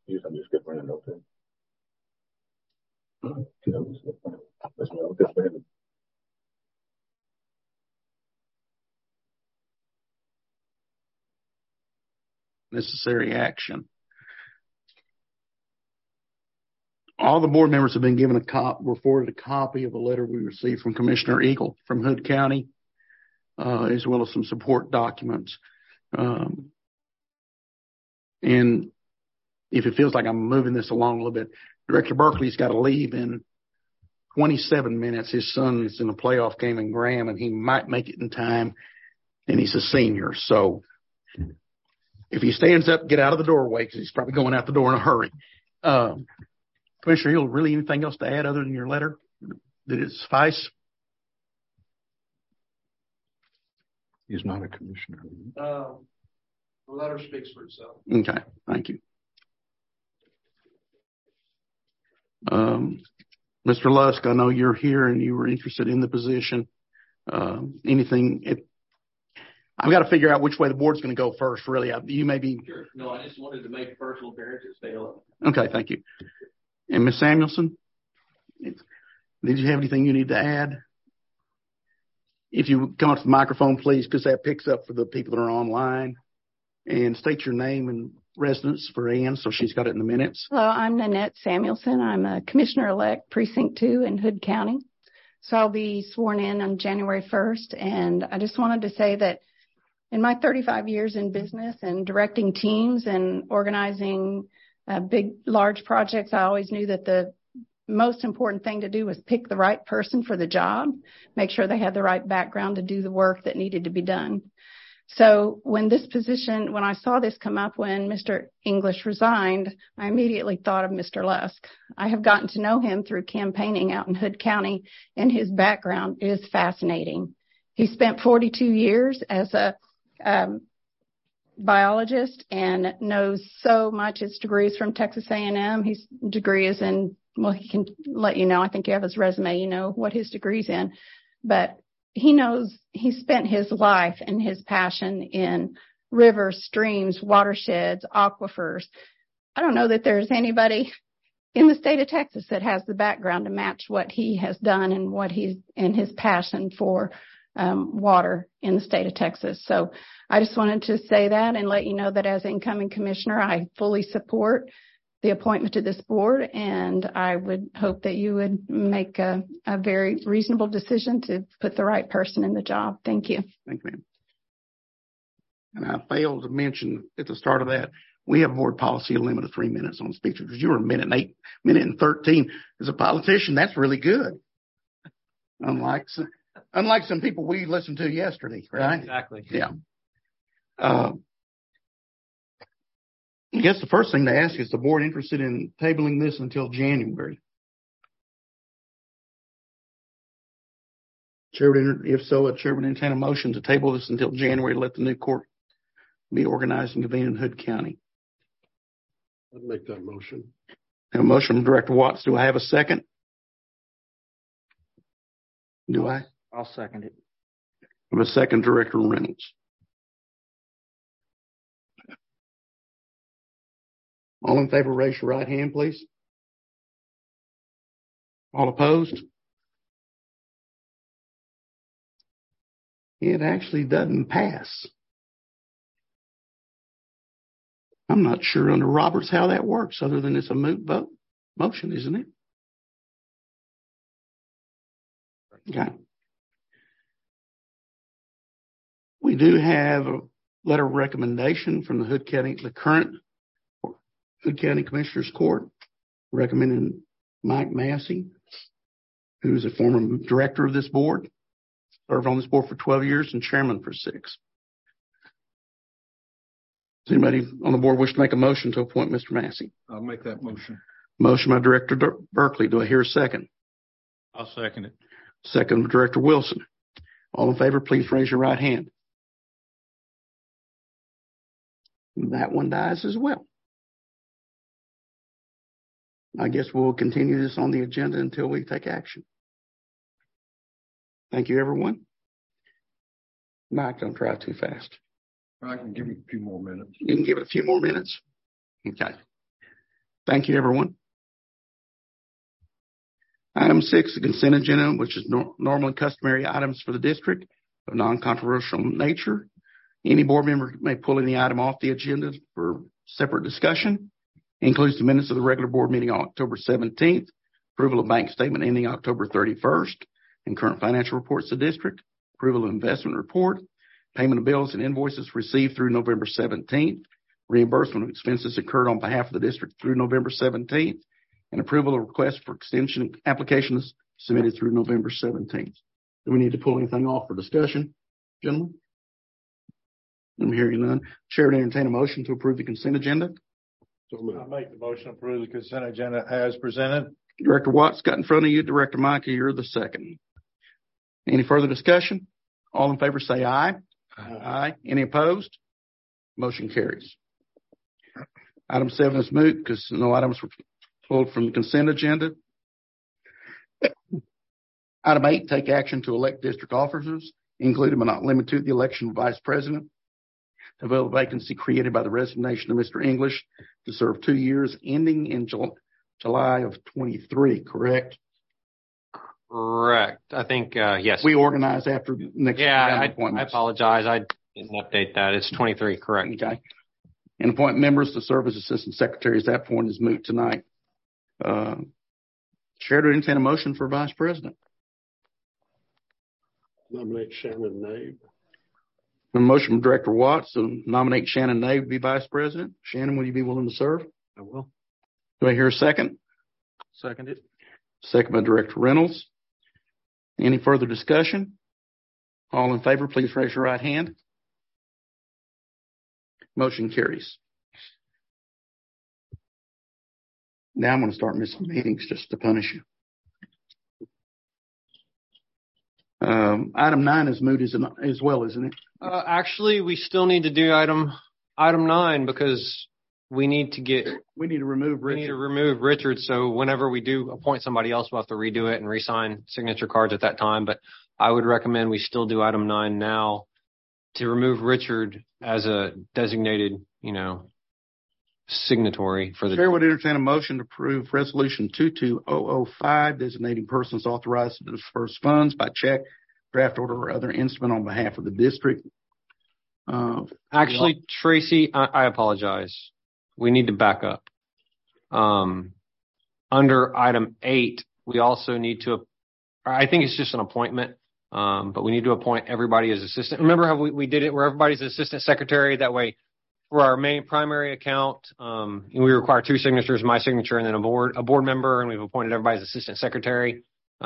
Yes, I'm just getting ready to open. Necessary action. All the board members have been given were forwarded a copy of a letter we received from Commissioner Eagle from Hood County, as well as some support documents. And if it feels like I'm moving this along a little bit, Director Berkeley's got to leave in 27 minutes. His son is in a playoff game in Graham, and he might make it in time, and he's a senior. So if he stands up, get out of the doorway, because he's probably going out the door in a hurry. Commissioner Hill, really anything else to add other than your letter? Did it suffice? He's not a commissioner. The letter speaks for itself. Okay, thank you. Mr. Lusk, I know you're here and you were interested in the position. Anything? I've got to figure out which way the board's going to go first, really. You may be. Sure. No, I just wanted to make a personal appearance and stay on. Okay, thank you. And Ms. Samuelson, did you have anything you need to add? If you come up to the microphone, please, because that picks up for the people that are online. And state your name and residence for Ann, so she's got it in the minutes. Hello, I'm Nanette Samuelson. I'm a Commissioner-elect, Precinct 2 in Hood County. So I'll be sworn in on January 1st. And I just wanted to say that in my 35 years in business and directing teams and organizing large projects, I always knew that the most important thing to do was pick the right person for the job, make sure they had the right background to do the work that needed to be done. So when I saw this come up when Mr. English resigned, I immediately thought of Mr. Lusk. I have gotten to know him through campaigning out in Hood County, and his background is fascinating. He spent 42 years as a biologist and knows so much. His degree is from Texas A&M. His degree is in, well, he can let you know. I think you have his resume. You know what his degree's in. But he spent his life and his passion in rivers, streams, watersheds, aquifers. I don't know that there's anybody in the state of Texas that has the background to match what he has done and his passion for water in the state of Texas. So I just wanted to say that and let you know that as incoming commissioner, I fully support the appointment to this board, and I would hope that you would make a very reasonable decision to put the right person in the job. Thank you. Thank you, ma'am. And I failed to mention at the start of that, we have board policy a limit of 3 minutes on speech, because you were a minute and 13. As a politician, that's really good. Unlike some people we listened to yesterday, right? Exactly. Yeah. I guess the first thing to ask is the board interested in tabling this until January? If so, a chair would entertain a motion to table this until January to let the new court be organized and convened in Hood County. I'd make that motion. I have a motion from Director Watts. Do I have a second? Do I? I'll second it. I have a second, Director Reynolds. All in favor, raise your right hand, please. All opposed? It actually doesn't pass. I'm not sure under Roberts how that works, other than it's a moot vote motion, isn't it? Okay. We do have a letter of recommendation from the current Hood County Commissioners Court, recommending Mike Massey, who's a former director of this board, served on this board for 12 years and chairman for 6. Does anybody on the board wish to make a motion to appoint Mr. Massey? I'll make that motion. Motion by Director Berkeley. Do I hear a second? I'll second it. Second by Director Wilson. All in favor, please raise your right hand. That one dies as well. I guess we'll continue this on the agenda until we take action. Thank you, everyone. Mike, don't drive too fast. I can give you a few more minutes. You can give it a few more minutes? Okay. Thank you, everyone. Item 6, the consent agenda, which is normal and customary items for the district of non-controversial nature. Any board member may pull any item off the agenda for separate discussion. It includes the minutes of the regular board meeting on October 17th, approval of bank statement ending October 31st, and current financial reports of the district, approval of investment report, payment of bills and invoices received through November 17th, reimbursement of expenses incurred on behalf of the district through November 17th, and approval of requests for extension applications submitted through November 17th. Do we need to pull anything off for discussion, gentlemen? I'm hearing none. Chair would entertain a motion to approve the consent agenda. I'll make the motion to approve the consent agenda as presented. Director Watts got in front of you. Director Micah, you're the second. Any further discussion? All in favor say aye. Aye. Any opposed? Motion carries. Item 7 is moot because no items were pulled from the consent agenda. Item 8, take action to elect district officers, including but not limited to the election of vice president, to fill a vacancy created by the resignation of Mr. English to serve 2 years, ending in July of 23. Correct? Correct. I think yes. We organize after next. Yeah, I apologize. I didn't update that. It's 23. Correct. Okay. And appoint members to serve as assistant secretaries. That point is moot tonight. Chair to entertain a motion for vice president. Nominate Shannon Nave. A motion from Director Watts to nominate Shannon Nave to be vice president. Shannon, will you be willing to serve? I will. Do I hear a second? Second it. Second by Director Reynolds. Any further discussion? All in favor, please raise your right hand. Motion carries. Now I'm going to start missing meetings just to punish you. Item 9 is moot as well, isn't it? Actually, we still need to do item 9 because we need to remove Richard. So whenever we do appoint somebody else, we'll have to redo it and re-sign signature cards at that time. But I would recommend we still do item 9 now to remove Richard as a designated, signatory for the. Chair would entertain a motion to approve resolution 22005, designating persons authorized to disperse funds by check, draft order, or other instrument on behalf of the district. Actually, Tracy, I apologize. We need to back up. Under item 8, we also need to, I think it's just an appointment, but we need to appoint everybody as assistant. Remember how we did it where everybody's assistant secretary? That way, for our main primary account, we require 2 signatures, my signature, and then a board member, and we've appointed everybody as assistant secretary.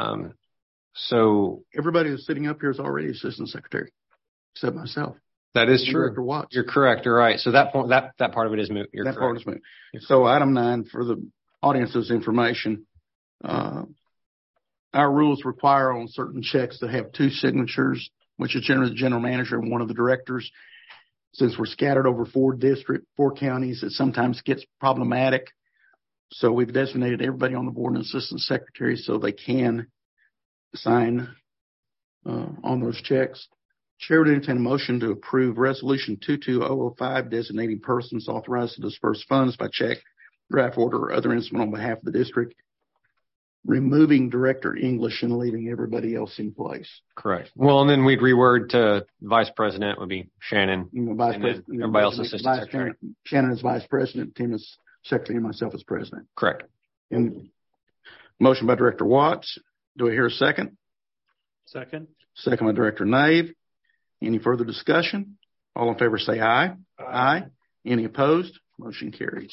So everybody who's sitting up here is already assistant secretary, except myself. That is true. Director Watts. You're correct. You're right. So that part of it is moot. You're that correct. Part is moot. So item 9 for the audience's information. Our rules require on certain checks to have 2 signatures, which is generally the general manager and one of the directors. Since we're scattered over 4 counties, it sometimes gets problematic. So we've designated everybody on the board an assistant secretary so they can sign on those checks. Chair would entertain a motion to approve resolution 22005, designating persons authorized to disperse funds by check, draft order, or other instrument on behalf of the district, removing Director English and leaving everybody else in place. Correct. Well, and then we'd reword to vice president would be Shannon. Vice president. Everybody else assistant secretary. Shannon is vice president, Tim is secretary, and myself as president. Correct. And motion by Director Watts. Do I hear a second? Second. Second by Director Nave. Any further discussion? All in favor say aye. Aye. Any opposed? Motion carries.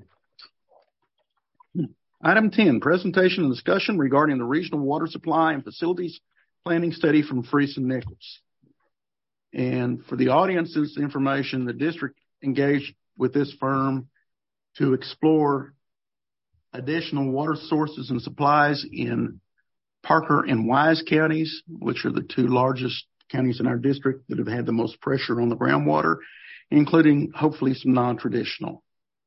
Item 10, presentation and discussion regarding the regional water supply and facilities planning study from Freese and Nichols. And for the audience's information, the district engaged with this firm to explore additional water sources and supplies in Parker and Wise counties, which are the 2 largest counties in our district that have had the most pressure on the groundwater, including hopefully some non-traditional.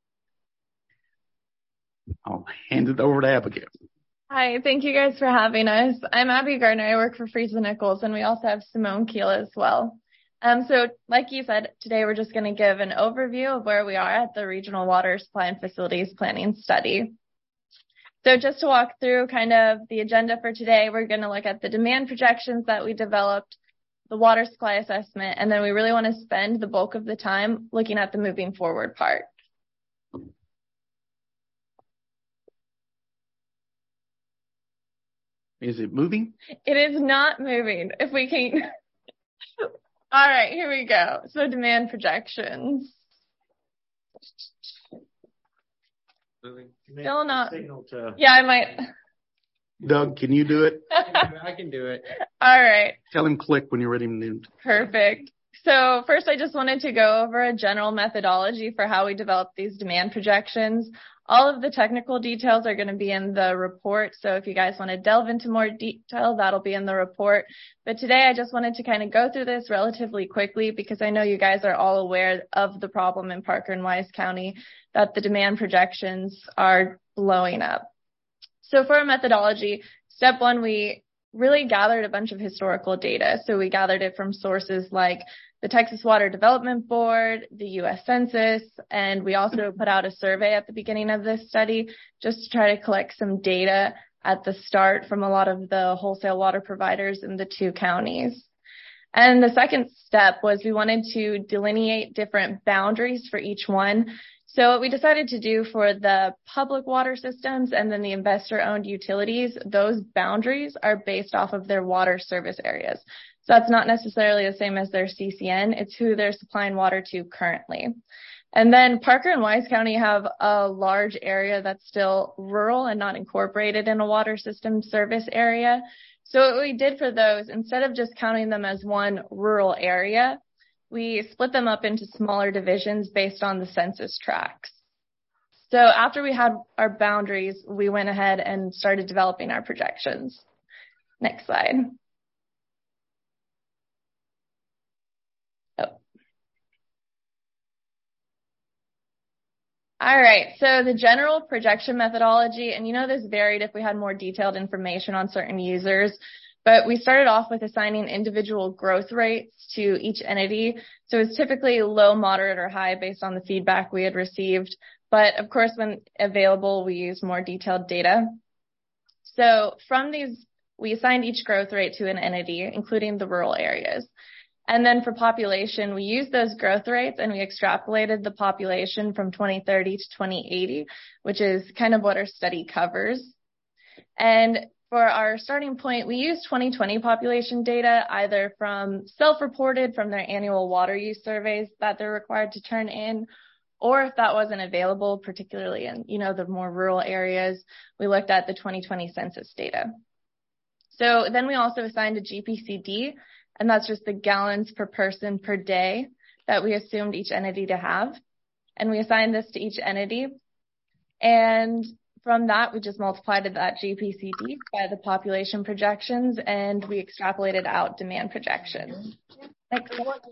I'll hand it over to Abigail. Hi, thank you guys for having us. I'm Abby Gardner. I work for Freese and Nichols, and we also have Simone Keel as well. So like you said, today we're just going to give an overview of where we are at the Regional Water Supply and Facilities Planning Study. So just to walk through kind of the agenda for today, we're going to look at the demand projections that we developed, the water supply assessment, and then we really want to spend the bulk of the time looking at the moving forward part. Is it moving? It is not moving. If we can. All right, here we go. So demand projections. Still not. Yeah, I might. Doug, can you do it? I can do it. All right. Tell him click when you're ready to. Perfect. So first, I just wanted to go over a general methodology for how we develop these demand projections. All of the technical details are going to be in the report. So if you guys want to delve into more detail, that'll be in the report. But today, I just wanted to kind of go through this relatively quickly because I know you guys are all aware of the problem in Parker and Wise County that the demand projections are blowing up. So for our methodology, step one, we really gathered a bunch of historical data. So we gathered it from sources like the Texas Water Development Board, the U.S. Census, and we also put out a survey at the beginning of this study just to try to collect some data at the start from a lot of the wholesale water providers in the two counties. And the second step was we wanted to delineate different boundaries for each one. So what we decided to do for the public water systems and then the investor-owned utilities, those boundaries are based off of their water service areas. So that's not necessarily the same as their CCN. It's who they're supplying water to currently. And then Parker and Wise County have a large area that's still rural and not incorporated in a water system service area. So what we did for those, instead of just counting them as one rural area, we split them up into smaller divisions based on the census tracts. So after we had our boundaries, we went ahead and started developing our projections. Next slide. All right, so the general projection methodology, and this varied if we had more detailed information on certain users, but we started off with assigning individual growth rates to each entity. So it's typically low, moderate, or high based on the feedback we had received. But of course, when available, we use more detailed data. So from these, we assigned each growth rate to an entity, including the rural areas. And then for population, we used those growth rates and we extrapolated the population from 2030 to 2080, which is kind of what our study covers. And for our starting point, we used 2020 population data, either from self-reported from their annual water use surveys that they're required to turn in, or if that wasn't available, particularly in, the more rural areas, we looked at the 2020 census data. So then we also assigned a GPCD, and that's just the gallons per person per day that we assumed each entity to have. And we assigned this to each entity. And from that, we just multiplied that GPCD by the population projections, and we extrapolated out demand projections. Next slide.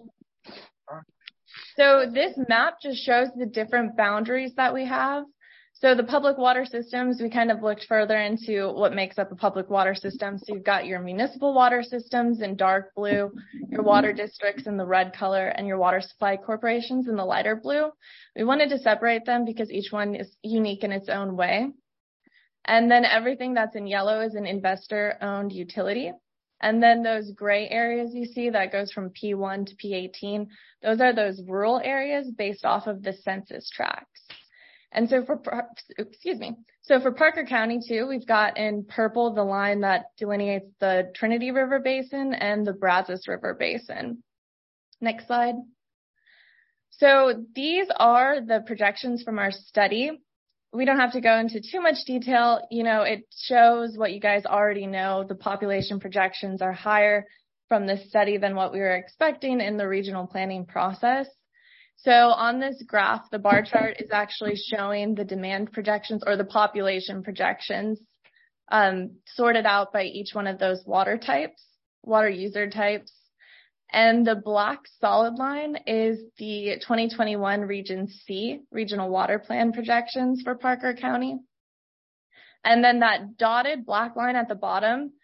So this map just shows the different boundaries that we have. So the public water systems, we kind of looked further into what makes up a public water system. So you've got your municipal water systems in dark blue, your water districts in the red color, and your water supply corporations in the lighter blue. We wanted to separate them because each one is unique in its own way. And then everything that's in yellow is an investor-owned utility. And then those gray areas you see that goes from P1 to P18, those are those rural areas based off of the census tracts. And so for Parker County too, we've got in purple the line that delineates the Trinity River Basin and the Brazos River Basin. Next slide. So these are the projections from our study. We don't have to go into too much detail. It shows what you guys already know. The population projections are higher from this study than what we were expecting in the regional planning process. So on this graph, the bar chart is actually showing the demand projections or the population projections sorted out by each one of those water user types. And the black solid line is the 2021 Region C, Regional Water Plan projections for Parker County. And then that dotted black line at the bottom,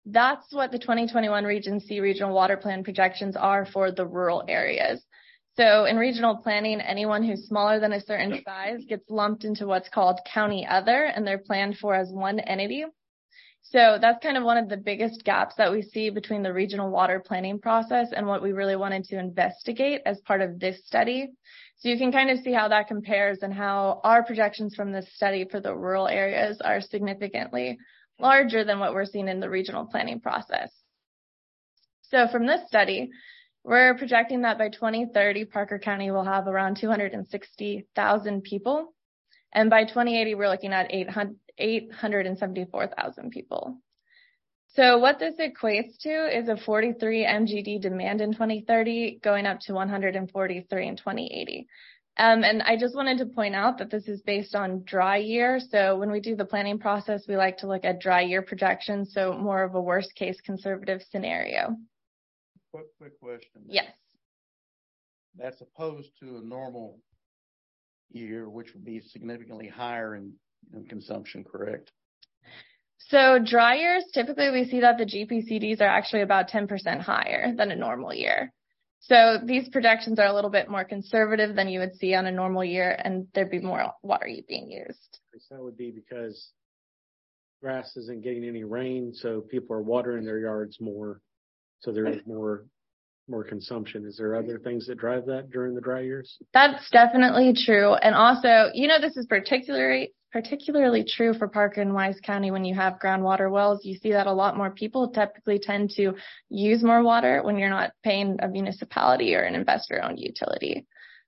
That's what the 2021 Region C Regional Water Plan projections are for the rural areas. So in regional planning, anyone who's smaller than a certain size gets lumped into what's called county other, and they're planned for as one entity. So that's kind of one of the biggest gaps that we see between the regional water planning process and what we really wanted to investigate as part of this study. So you can kind of see how that compares and how our projections from this study for the rural areas are significantly larger than what we're seeing in the regional planning process. So from this study, we're projecting that by 2030, Parker County will have around 260,000 people. And by 2080, we're looking at 874,000 people. So what this equates to is a 43 MGD demand in 2030, going up to 143 in 2080. And I just wanted to point out that this is based on dry year. So when we do the planning process, we like to look at dry year projections, so more of a worst case conservative scenario. Quick question. Yes. That's opposed to a normal year, which would be significantly higher in consumption, correct? So dry years, typically we see that the GPCDs are actually about 10% higher than a normal year. So these projections are a little bit more conservative than you would see on a normal year, and there'd be more water being used. So that would be because grass isn't getting any rain, so people are watering their yards more, so there is more consumption. Is there other things that drive that during the dry years? That's definitely true. And also, this is particularly true for Parker and Wise County. When you have groundwater wells, you see that a lot more people typically tend to use more water when you're not paying a municipality or an investor-owned utility.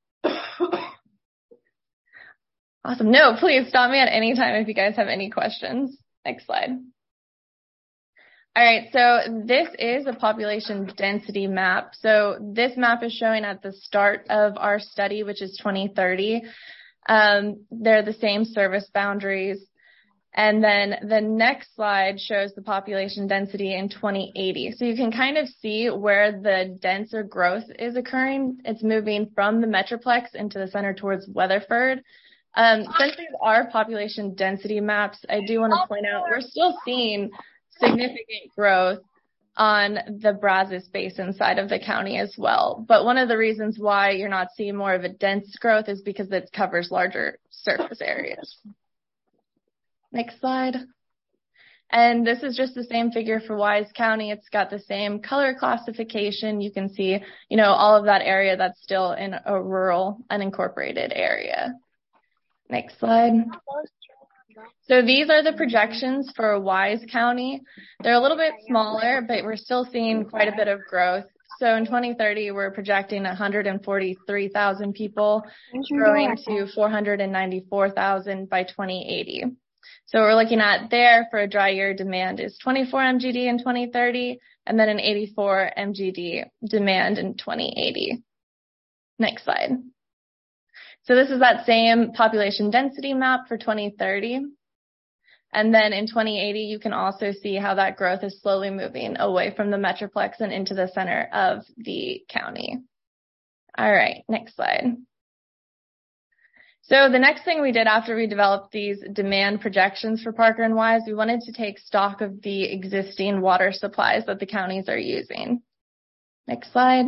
Awesome. No, please stop me at any time if you guys have any questions. Next slide. All right, so this is a population density map. So this map is showing at the start of our study, which is 2030. They're the same service boundaries. And then the next slide shows the population density in 2080. So you can kind of see where the denser growth is occurring. It's moving from the Metroplex into the center towards Weatherford. Since these are population density maps, I do want to point out we're still seeing significant growth on the Brazos Basin side of the county as well. But one of the reasons why you're not seeing more of a dense growth is because it covers larger surface areas. Next slide. And this is just the same figure for Wise County. It's got the same color classification. You can see, all of that area that's still in a rural, unincorporated area. Next slide. So these are the projections for Wise County. They're a little bit smaller, but we're still seeing quite a bit of growth. So in 2030, we're projecting 143,000 people, growing to 494,000 by 2080. So we're looking at there for a dry year demand is 24 MGD in 2030, and then an 84 MGD demand in 2080. Next slide. So this is that same population density map for 2030. And then in 2080, you can also see how that growth is slowly moving away from the Metroplex and into the center of the county. All right, next slide. So the next thing we did after we developed these demand projections for Parker and Wise, we wanted to take stock of the existing water supplies that the counties are using. Next slide.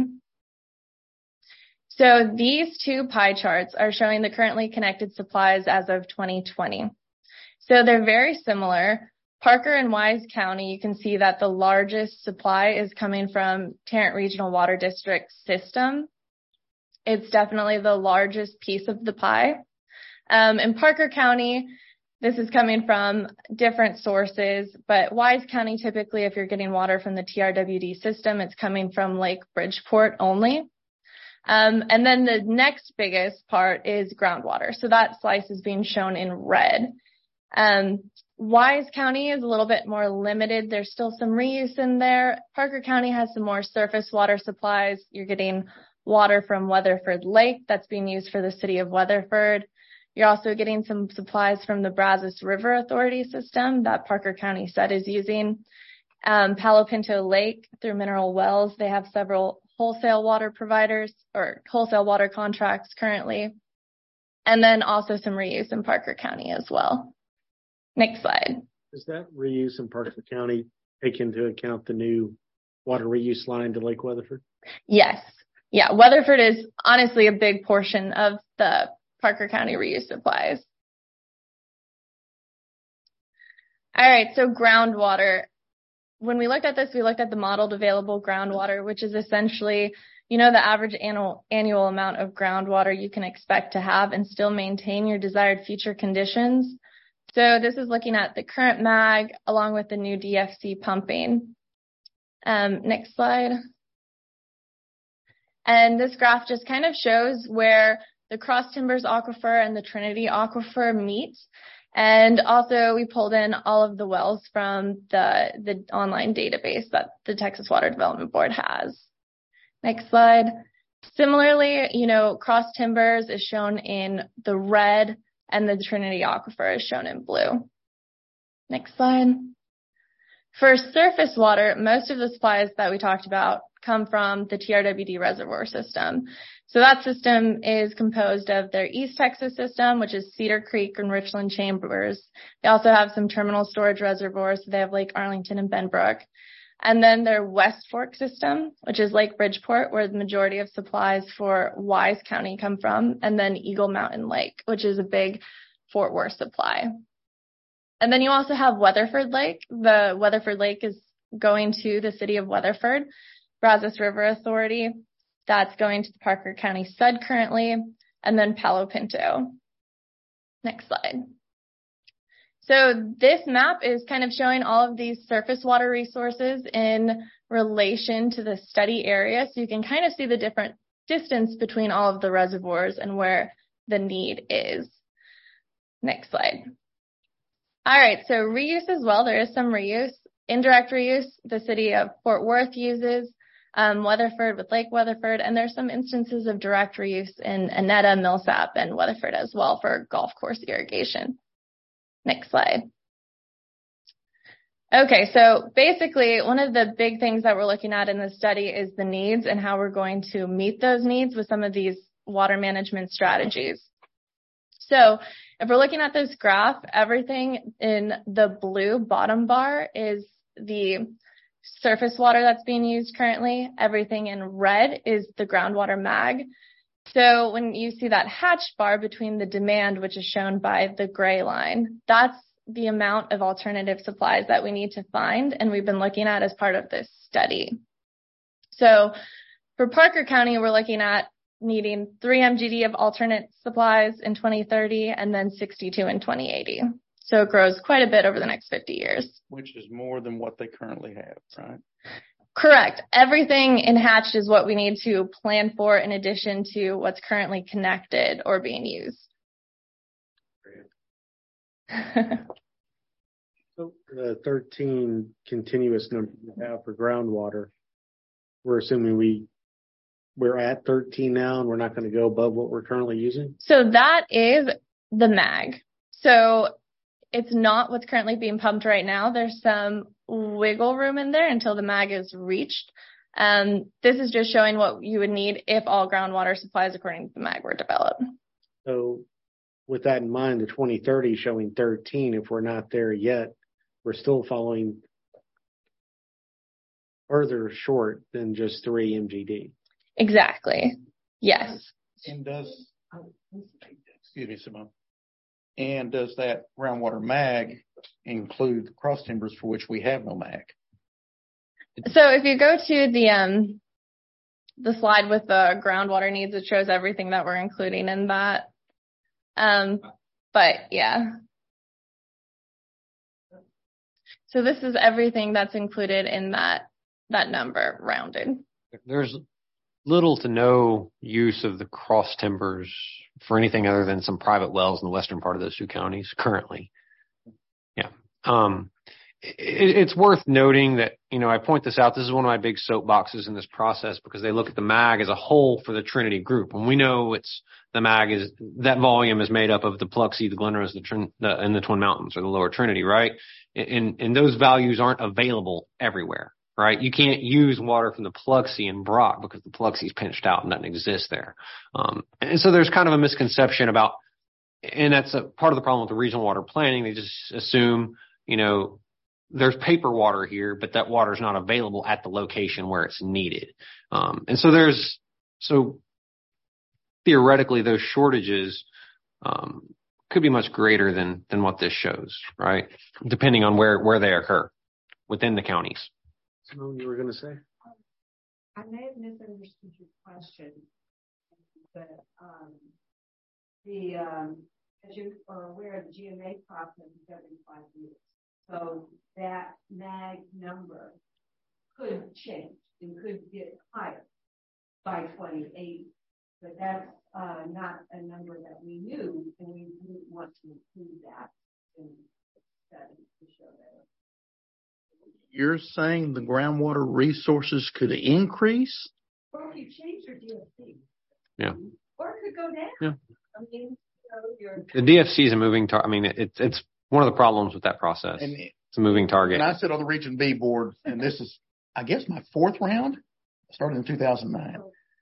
So these two pie charts are showing the currently connected supplies as of 2020. So they're very similar. Parker and Wise County, you can see that the largest supply is coming from Tarrant Regional Water District system. It's definitely the largest piece of the pie. In Parker County, this is coming from different sources, but Wise County, typically, if you're getting water from the TRWD system, it's coming from Lake Bridgeport only. And then the next biggest part is groundwater. So that slice is being shown in red. Wise County is a little bit more limited. There's still some reuse in there. Parker County has some more surface water supplies. You're getting water from Weatherford Lake that's being used for the city of Weatherford. You're also getting some supplies from the Brazos River Authority system that Parker County said is using. Palo Pinto Lake, through Mineral Wells, they have several wholesale water providers or wholesale water contracts currently. And then also some reuse in Parker County as well. Next slide. Is that reuse in Parker County take into account the new water reuse line to Lake Weatherford? Yes. Yeah. Weatherford is honestly a big portion of the Parker County reuse supplies. All right. So groundwater. When we looked at this, we looked at the modeled available groundwater, which is essentially, the average annual amount of groundwater you can expect to have and still maintain your desired future conditions. So this is looking at the current MAG along with the new DFC pumping. Next slide. And this graph just kind of shows where the Cross Timbers Aquifer and the Trinity Aquifer meet. And also we pulled in all of the wells from the online database that the Texas Water Development Board has. Next slide. Similarly, Cross Timbers is shown in the red and the Trinity Aquifer is shown in blue. Next slide. For surface water, most of the supplies that we talked about come from the TRWD reservoir system. So that system is composed of their East Texas system, which is Cedar Creek and Richland Chambers. They also have some terminal storage reservoirs. So they have Lake Arlington and Benbrook. And then their West Fork system, which is Lake Bridgeport, where the majority of supplies for Wise County come from. And then Eagle Mountain Lake, which is a big Fort Worth supply. And then you also have Weatherford Lake. The Weatherford Lake is going to the city of Weatherford, Brazos River Authority. That's going to the Parker County SUD currently, and then Palo Pinto. Next slide. So this map is kind of showing all of these surface water resources in relation to the study area. So you can kind of see the different distance between all of the reservoirs and where the need is. Next slide. All right, so reuse as well. There is some reuse. Indirect reuse, the city of Fort Worth uses. Weatherford with Lake Weatherford, and there's some instances of direct reuse in Annetta, Millsap, and Weatherford as well for golf course irrigation. Next slide. Okay, so basically one of the big things that we're looking at in this study is the needs and how we're going to meet those needs with some of these water management strategies. So if we're looking at this graph, everything in the blue bottom bar is the surface water that's being used currently. Everything in red is the groundwater MAG. So when you see that hatched bar between the demand, which is shown by the gray line, that's the amount of alternative supplies that we need to find, and we've been looking at as part of this study. So for Parker County, we're looking at needing 3 MGD of alternate supplies in 2030 and then 62 in 2080. So it grows quite a bit over the next 50 years. Which is more than what they currently have, right? Correct. Everything in hatched is what we need to plan for in addition to what's currently connected or being used. So the 13 continuous number we have for groundwater, we're assuming we're at 13 now and we're not going to go above what we're currently using? So that is the MAG. So it's not what's currently being pumped right now. There's some wiggle room in there until the MAG is reached. This is just showing what you would need if all groundwater supplies according to the MAG were developed. So with that in mind, the 2030 showing 13, if we're not there yet, we're still falling further short than just 3 MGD. Exactly. Yes. And excuse me, Simone. And does that groundwater MAG include the cross timbers for which we have no MAG? So if you go to the slide with the groundwater needs, it shows everything that we're including in that. But yeah. So this is everything that's included in that number rounded. There's little to no use of the cross timbers for anything other than some private wells in the western part of those 2 counties currently. Yeah. It's worth noting that, I point this out. This is one of my big soapboxes in this process because they look at the MAG as a whole for the Trinity group. And we know the MAG is, that volume is made up of the Biloxi, the Glen Rose, and the Twin Mountains or the lower Trinity, right? And those values aren't available everywhere. Right? You can't use water from the Biloxi and Brock because the Biloxi is pinched out and doesn't exist there. And so there's kind of a misconception about, and that's a part of the problem with the regional water planning. They just assume, there's paper water here, but that water is not available at the location where it's needed. And so theoretically those shortages, could be much greater than what this shows, right? Depending on where they occur within the counties. Simone, you were going to say? I may have misunderstood your question, but as you are aware, the GMA process is every 5 years. So that MAG number could change and could get higher by 2080, but that's not a number that we knew, and we didn't want to include that in the study to show that. You're saying the groundwater resources could increase? Or if you change your DFC. Yeah. Or it could go down. Yeah. I mean, the DFC is a moving target. I mean, it's one of the problems with that process. And it's a moving target. And I sit on the Region B board, and this is, I guess, my 4th round. I started in 2009.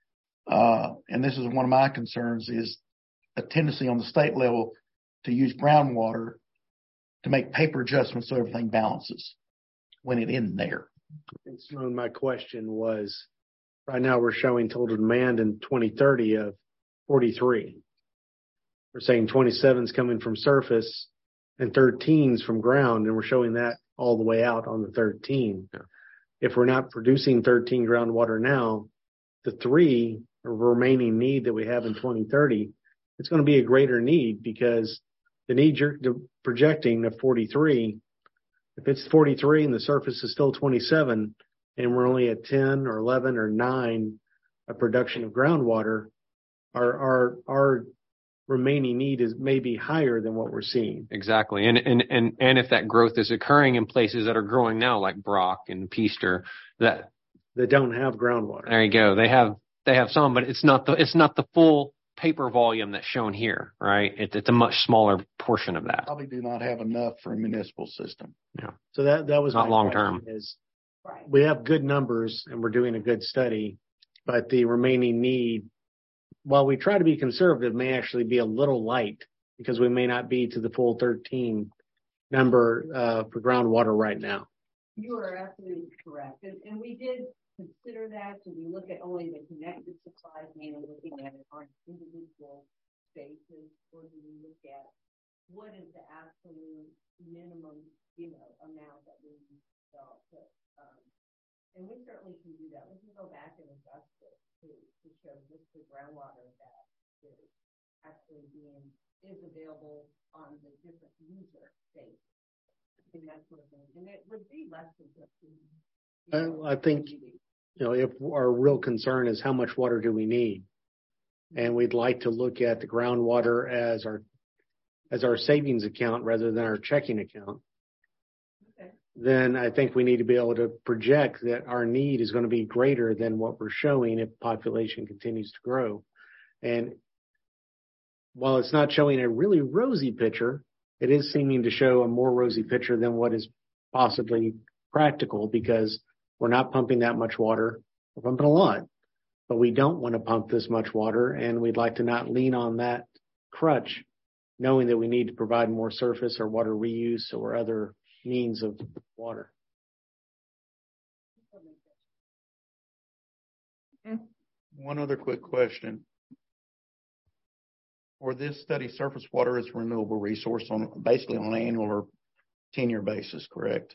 And this is one of my concerns is a tendency on the state level to use groundwater to make paper adjustments so everything balances when it isn't there. And Simone, my question was, right now we're showing total demand in 2030 of 43. We're saying 27 is coming from surface and 13 is from ground, and we're showing that all the way out on the 13. Yeah. If we're not producing 13 groundwater now, the 3 remaining need that we have in 2030, it's going to be a greater need because the need you're projecting of 43, if it's 43 and the surface is still 27 and we're only at 10 or 11 or 9 of production of groundwater, our remaining need is maybe higher than what we're seeing. Exactly. And if that growth is occurring in places that are growing now, like Brock and Peaster, that don't have groundwater. There you go. They have some, but it's not the full paper volume that's shown here, right? It's a much smaller portion of that. Probably do not have enough for a municipal system. Yeah. So that was not long term. We have good numbers and we're doing a good study, but the remaining need, while we try to be conservative, may actually be a little light because we may not be to the full 13 number for groundwater right now. You are absolutely correct. And we did consider that. So we look at only the connected supplies, meaning looking at it on individual basis, or do we look at what is the absolute minimum, amount that we develop? And we certainly can do that. We can go back and adjust it to show just the groundwater that is actually is available on the different user base. And that sort of thing. And it would be less than 15. I think, if our real concern is how much water do we need, and we'd like to look at the groundwater as our savings account rather than our checking account, then I think we need to be able to project that our need is going to be greater than what we're showing if population continues to grow. And while it's not showing a really rosy picture, it is seeming to show a more rosy picture than what is possibly practical because we're not pumping that much water. We're pumping a lot, but we don't want to pump this much water, and we'd like to not lean on that crutch, knowing that we need to provide more surface or water reuse or other means of water. One other quick question. For this study, surface water is a renewable resource basically on an annual or 10-year basis, correct?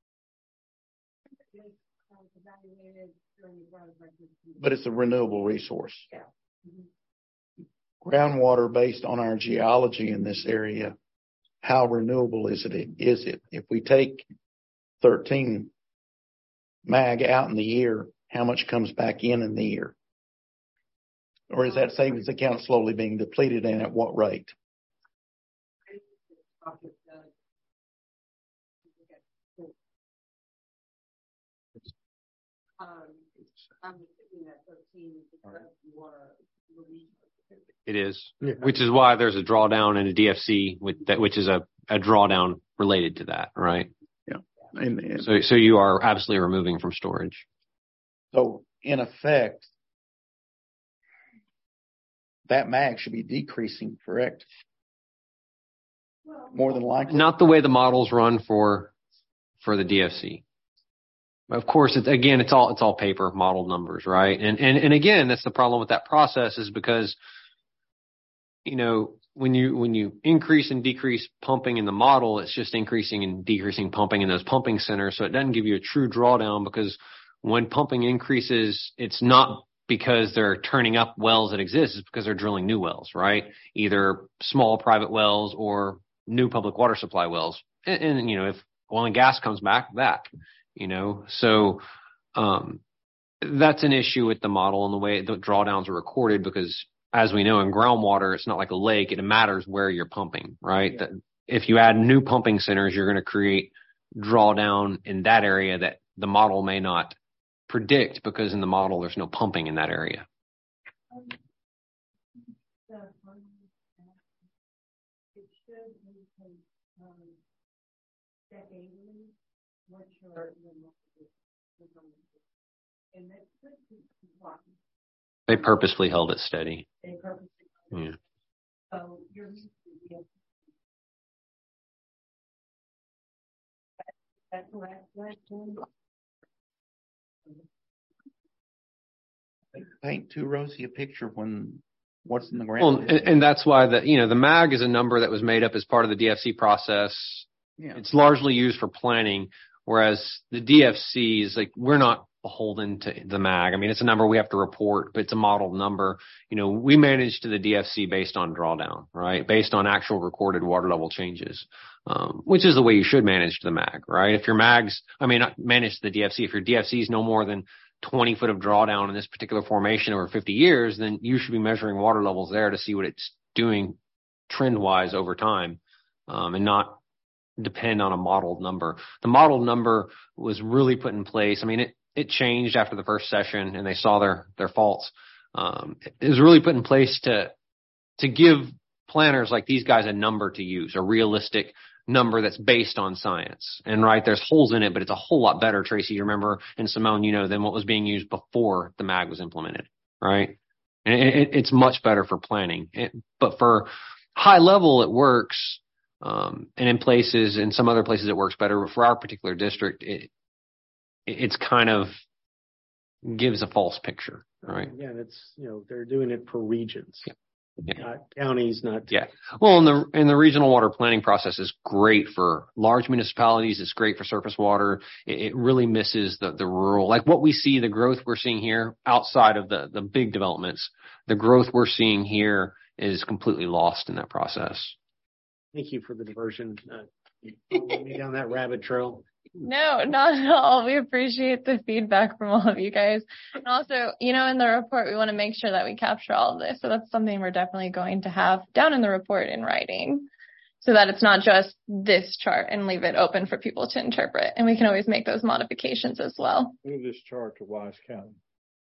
But it's a renewable resource. Yeah. Groundwater, based on our geology in this area, how renewable is it? If we take 13 MAG out in the year, how much comes back in the year? Or is that savings account slowly being depleted, and at what rate? It is, yeah. Which is why there's a drawdown in a DFC which is a drawdown related to that, right? Yeah. And so you are absolutely removing from storage. So in effect, that MAG should be decreasing, correct? More than likely. Not the way the models run for for the DFC. Of course, it's all paper modeled numbers, right? And again, that's the problem with that process is because, when you increase and decrease pumping in the model, it's just increasing and decreasing pumping in those pumping centers. So it doesn't give you a true drawdown because when pumping increases, it's not because they're turning up wells that exist, it's because they're drilling new wells, right? Either small private wells or new public water supply wells. And if oil and gas comes back. So, that's an issue with the model and the way the drawdowns are recorded because as we know in groundwater, it's not like a lake. It matters where you're pumping, right? Yeah. If you add new pumping centers, you're going to create drawdown in that area that the model may not predict because in the model, there's no pumping in that area. They purposefully held it steady. Yeah. So you're that's correct. Paint too rosy a picture when what's in the ground. Well, and that's why the MAG is a number that was made up as part of the DFC process. Yeah. It's largely used for planning, whereas the DFC is like, we're not beholden to the MAG. I mean, it's a number we have to report, but it's a modeled number. We manage to the DFC based on drawdown, right? Based on actual recorded water level changes, which is the way you should manage to the MAG, right? If your not manage to the DFC, if your DFC is no more than 20 foot of drawdown in this particular formation over 50 years, then you should be measuring water levels there to see what it's doing trend wise over time, and not depend on a modeled number. The modeled number was really put in place. I mean, it changed after the first session and they saw their faults. It was really put in place to give planners like these guys a number to use, a realistic number that's based on science. And right, there's holes in it, but it's a whole lot better, Tracy, you remember, and Simone, than what was being used before the MAG was implemented, right? And it's much better for planning. But for high level, it works. And in some other places it works better. But for our particular district, it's kind of gives a false picture, right? Yeah, it's they're doing it for regions, not counties, not. Yeah. Well, and the regional water planning process is great for large municipalities. It's great for surface water. It really misses the rural, like what we see, the growth we're seeing here outside of the big developments. The growth we're seeing here is completely lost in that process. Thank you for the diversion. Me down that rabbit trail. No, not at all. We appreciate the feedback from all of you guys. And also, in the report, we want to make sure that we capture all of this. So that's something we're definitely going to have down in the report in writing so that it's not just this chart and leave it open for people to interpret. And we can always make those modifications as well. Move this chart to Wise County.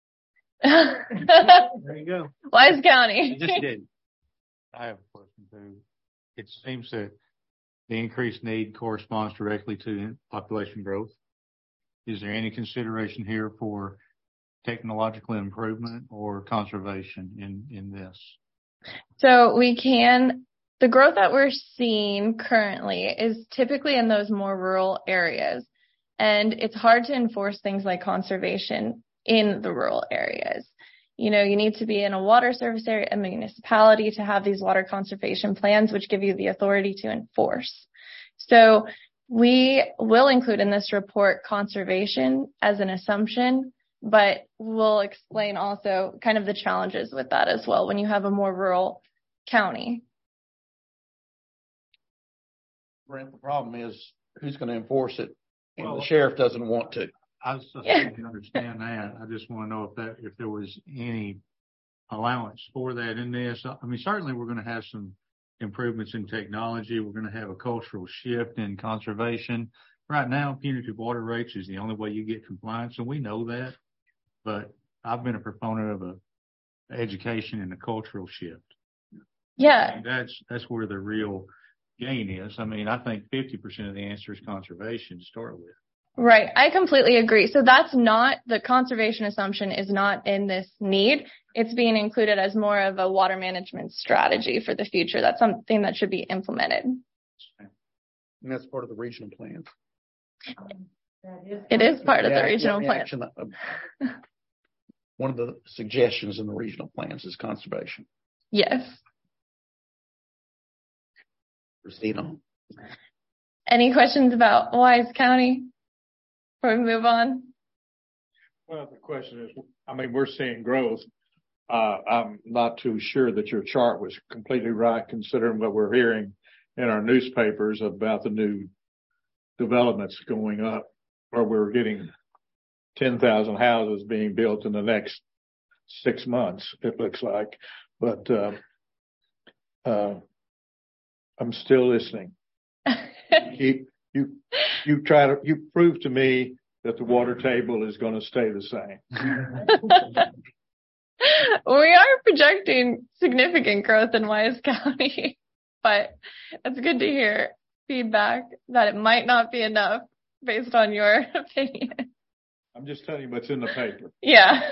There you go. Wise County. I just did. I have a question too. It seems that the increased need corresponds directly to population growth. Is there any consideration here for technological improvement or conservation in this? So the growth that we're seeing currently is typically in those more rural areas. And it's hard to enforce things like conservation in the rural areas. You need to be in a water service area, a municipality to have these water conservation plans, which give you the authority to enforce. So we will include in this report conservation as an assumption, but we'll explain also kind of the challenges with that as well when you have a more rural county. Brent, the problem is who's going to enforce it, and the sheriff doesn't want to. I can understand that. I just want to know if there was any allowance for that in this. I mean, certainly we're going to have some improvements in technology. We're going to have a cultural shift in conservation. Right now, punitive water rates is the only way you get compliance, and we know that. But I've been a proponent of education and a cultural shift. Yeah, and that's where the real gain is. I mean, I think 50% of the answer is conservation to start with. Right. I completely agree. So that's not, the conservation assumption is not in this need. It's being included as more of a water management strategy for the future. That's something that should be implemented. And that's part of the regional plan. It is part of the regional plan. One of the suggestions in the regional plans is conservation. Yes. Proceed on. Any questions about Wise County before we move on? Well, the question is, I mean, we're seeing growth. I'm not too sure that your chart was completely right, considering what we're hearing in our newspapers about the new developments going up, or we're getting 10,000 houses being built in the next 6 months, it looks like. But I'm still listening. You prove to me that the water table is going to stay the same. We are projecting significant growth in Wise County, but it's good to hear feedback that it might not be enough based on your opinion. I'm just telling you what's in the paper. Yeah.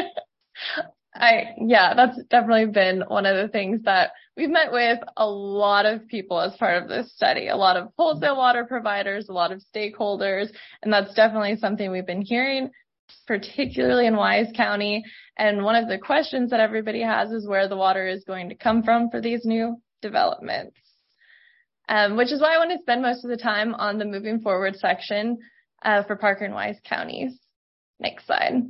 That's definitely been one of the things that we've met with a lot of people as part of this study, a lot of wholesale water providers, a lot of stakeholders, and that's definitely something we've been hearing, particularly in Wise County. And one of the questions that everybody has is where the water is going to come from for these new developments, which is why I want to spend most of the time on the moving forward section for Parker and Wise counties. Next slide.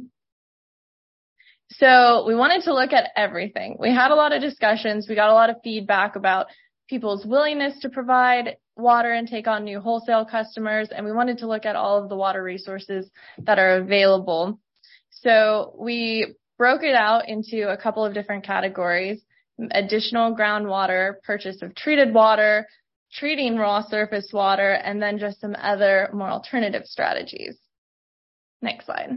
So we wanted to look at everything. We had a lot of discussions. We got a lot of feedback about people's willingness to provide water and take on new wholesale customers. And we wanted to look at all of the water resources that are available. So we broke it out into a couple of different categories: additional groundwater, purchase of treated water, treating raw surface water, and then just some other more alternative strategies. Next slide.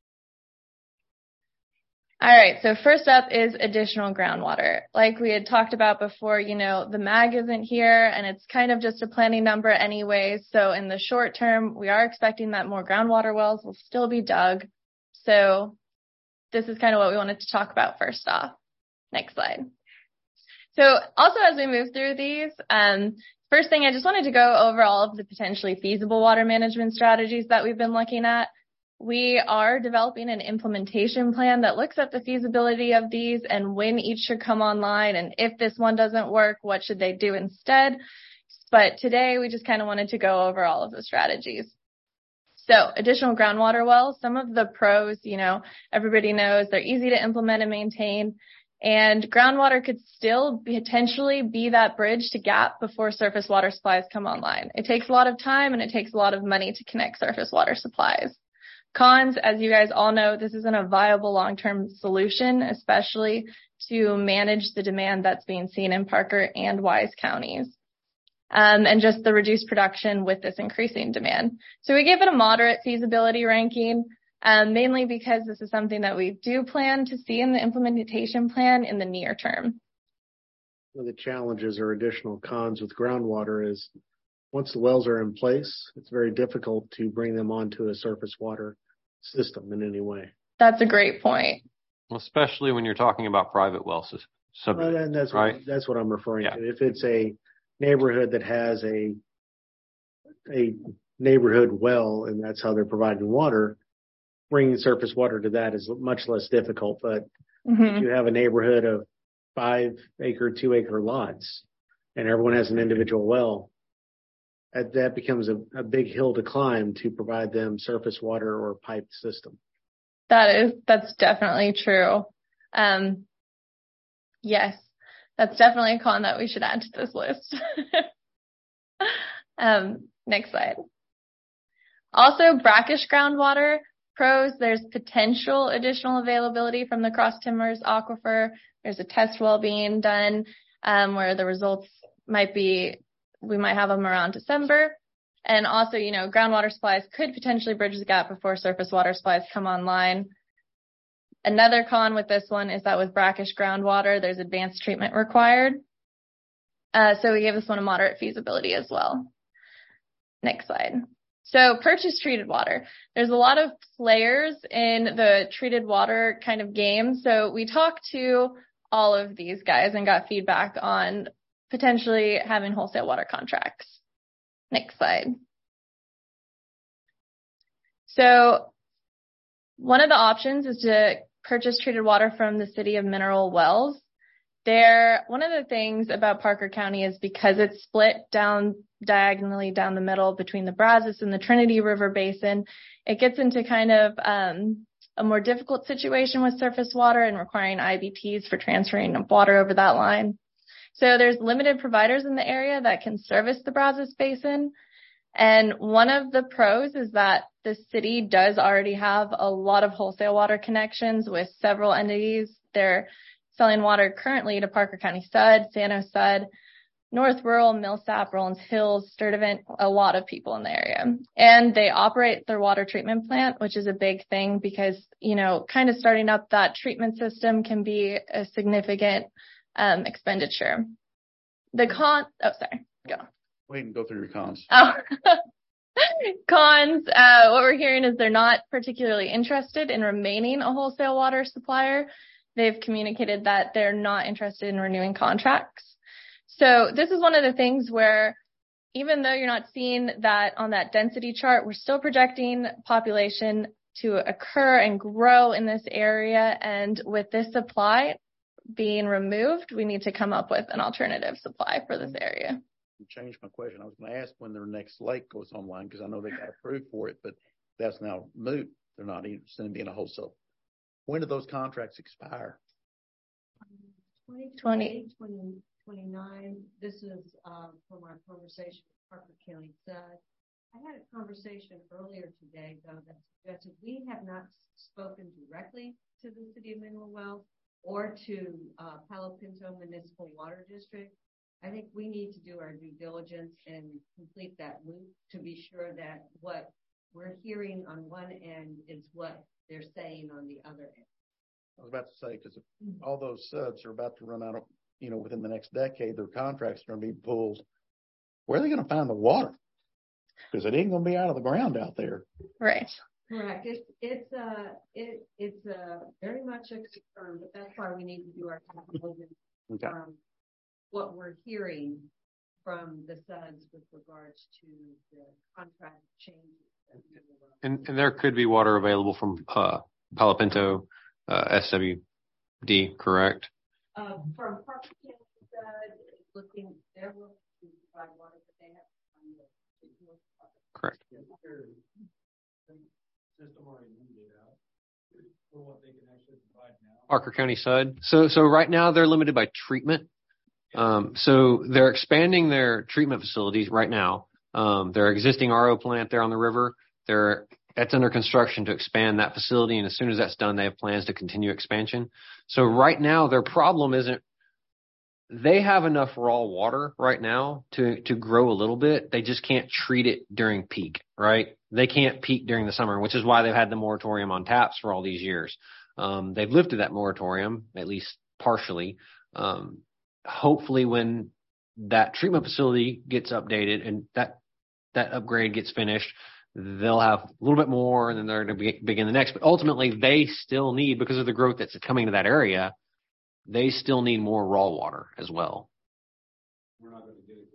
All right, so first up is additional groundwater. Like we had talked about before, the MAG isn't here, and it's kind of just a planning number anyway. So in the short term, we are expecting that more groundwater wells will still be dug. So this is kind of what we wanted to talk about first off. Next slide. So also as we move through these, first thing, I just wanted to go over all of the potentially feasible water management strategies that we've been looking at. We are developing an implementation plan that looks at the feasibility of these and when each should come online, and if this one doesn't work, what should they do instead. But today we just kind of wanted to go over all of the strategies. So additional groundwater wells, some of the pros, everybody knows they're easy to implement and maintain, and groundwater could still potentially be that bridge to gap before surface water supplies come online. It takes a lot of time and it takes a lot of money to connect surface water supplies. Cons, as you guys all know, this isn't a viable long-term solution, especially to manage the demand that's being seen in Parker and Wise counties, and just the reduced production with this increasing demand. So we gave it a moderate feasibility ranking, mainly because this is something that we do plan to see in the implementation plan in the near term. One of the challenges or additional cons with groundwater is once the wells are in place, it's very difficult to bring them onto a surface water system in any way. That's a great point. Especially when you're talking about private wells. And that's what I'm referring to. If it's a neighborhood that has a neighborhood well and that's how they're providing water, bringing surface water to that is much less difficult. But if you have a neighborhood of 5-acre, 2-acre lots and everyone has an individual well, that becomes a big hill to climb to provide them surface water or piped system. That's definitely true. Yes, that's definitely a con that we should add to this list. Next slide. Also, brackish groundwater pros. There's potential additional availability from the Cross Timbers aquifer. There's a test well being done where the results we might have them around December. And also, groundwater supplies could potentially bridge the gap before surface water supplies come online. Another con with this one is that with brackish groundwater, there's advanced treatment required. So we gave this one a moderate feasibility as well. Next slide. So purchase treated water. There's a lot of players in the treated water kind of game. So we talked to all of these guys and got feedback on potentially having wholesale water contracts. Next slide. So one of the options is to purchase treated water from the city of Mineral Wells. One of the things about Parker County is because it's split down diagonally down the middle between the Brazos and the Trinity River Basin, it gets into kind of a more difficult situation with surface water and requiring IBTs for transferring of water over that line. So there's limited providers in the area that can service the Brazos Basin. And one of the pros is that the city does already have a lot of wholesale water connections with several entities. They're selling water currently to Parker County Sud, Sano Sud, North Rural, Millsap, Rollins Hills, Sturtevant, a lot of people in the area. And they operate their water treatment plant, which is a big thing because, kind of starting up that treatment system can be a significant expenditure. Go. Wait and go through your cons. Oh, cons. What we're hearing is they're not particularly interested in remaining a wholesale water supplier. They've communicated that they're not interested in renewing contracts. So this is one of the things where even though you're not seeing that on that density chart, we're still projecting population to occur and grow in this area. And with this supply being removed, we need to come up with an alternative supply for this area. You changed my question. I was going to ask when their next lake goes online because I know they got approved for it, but that's now moot. They're not interested in being a wholesale. When do those contracts expire? 2029. This is from our conversation with Parker County Sud. I had a conversation earlier today, though, that suggested we have not spoken directly to the city of Mineral Wells or to Palo Pinto Municipal Water District. I think we need to do our due diligence and complete that loop to be sure that what we're hearing on one end is what they're saying on the other end. I was about to say, because all those subs are about to run out of, within the next decade, their contracts are going to be pulled. Where are they going to find the water? Because it ain't going to be out of the ground out there. Right. Correct. It's very much a concern, but that's why we need to do our due diligence. Okay. What we're hearing from the SUDs with regards to the contract changes. And there could be water available from Palo Pinto, SWD, correct? From Parker County SUD, looking, they're willing to provide water, but they have to find the correct. Parker County Sud. So right now they're limited by treatment. So they're expanding their treatment facilities right now. Their existing RO plant there on the river, that's under construction to expand that facility. And as soon as that's done, they have plans to continue expansion. So right now their problem isn't, they have enough raw water right now to grow a little bit. They just can't treat it during peak, right? They can't peak during the summer, which is why they've had the moratorium on taps for all these years. They've lifted that moratorium, at least partially. Hopefully when that treatment facility gets updated and that upgrade gets finished, they'll have a little bit more and then they're going to begin the next. But ultimately, they still need, because of the growth that's coming to that area, they still need more raw water as well. We're not going to get it.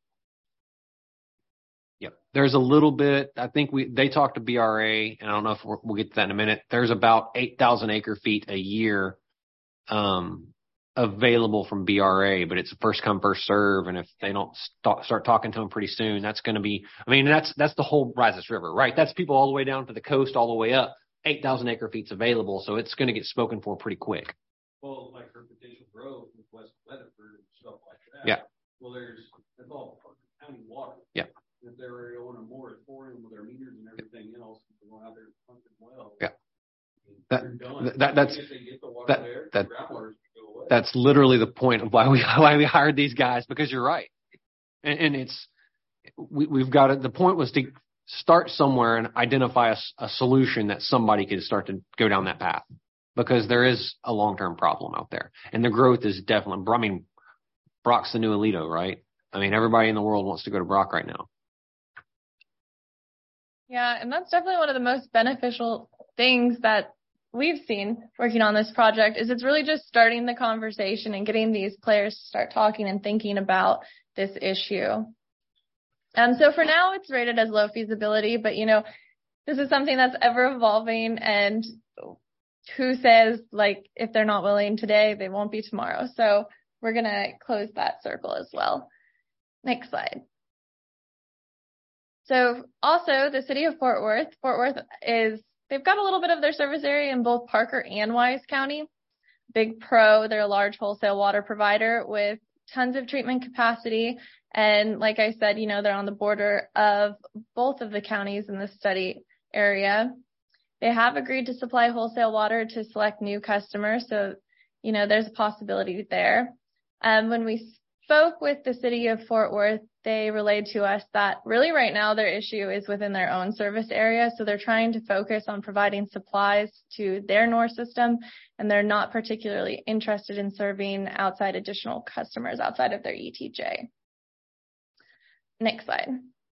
Yep. There's a little bit, I think they talked to BRA, and I don't know if we'll get to that in a minute. There's about 8,000 acre feet a year available from BRA, but it's a first come, first serve. And if they don't start talking to them pretty soon, that's going to be, that's the whole Brazos River, right? That's people all the way down to the coast, all the way up. 8,000 acre feet's available. So it's going to get spoken for pretty quick. Well, like for potential growth with West Weatherford and stuff like that. Yeah. Well, that's all Parker County water. Yeah. If they were on a moratorium with their meters and everything else, they're going out there pumping well. Yeah. That's that's literally the point of why we hired these guys, because you're right. And we've got it. The point was to start somewhere and identify a solution that somebody could start to go down that path, because there is a long-term problem out there and the growth is definitely, Brock's the new Alito, right? Everybody in the world wants to go to Brock right now. Yeah, and that's definitely one of the most beneficial things that we've seen working on this project is it's really just starting the conversation and getting these players to start talking and thinking about this issue. So for now, it's rated as low feasibility, but this is something that's ever evolving, and who says, like, if they're not willing today, they won't be tomorrow. So we're going to close that circle as well. Next slide. So also the city of Fort Worth they've got a little bit of their service area in both Parker and Wise County. Big pro, they're a large wholesale water provider with tons of treatment capacity. And like I said, they're on the border of both of the counties in the study area. They have agreed to supply wholesale water to select new customers. So, there's a possibility there. When we spoke with the city of Fort Worth, they relayed to us that really right now their issue is within their own service area. So they're trying to focus on providing supplies to their NOR system, and they're not particularly interested in serving outside additional customers outside of their ETJ. Next slide.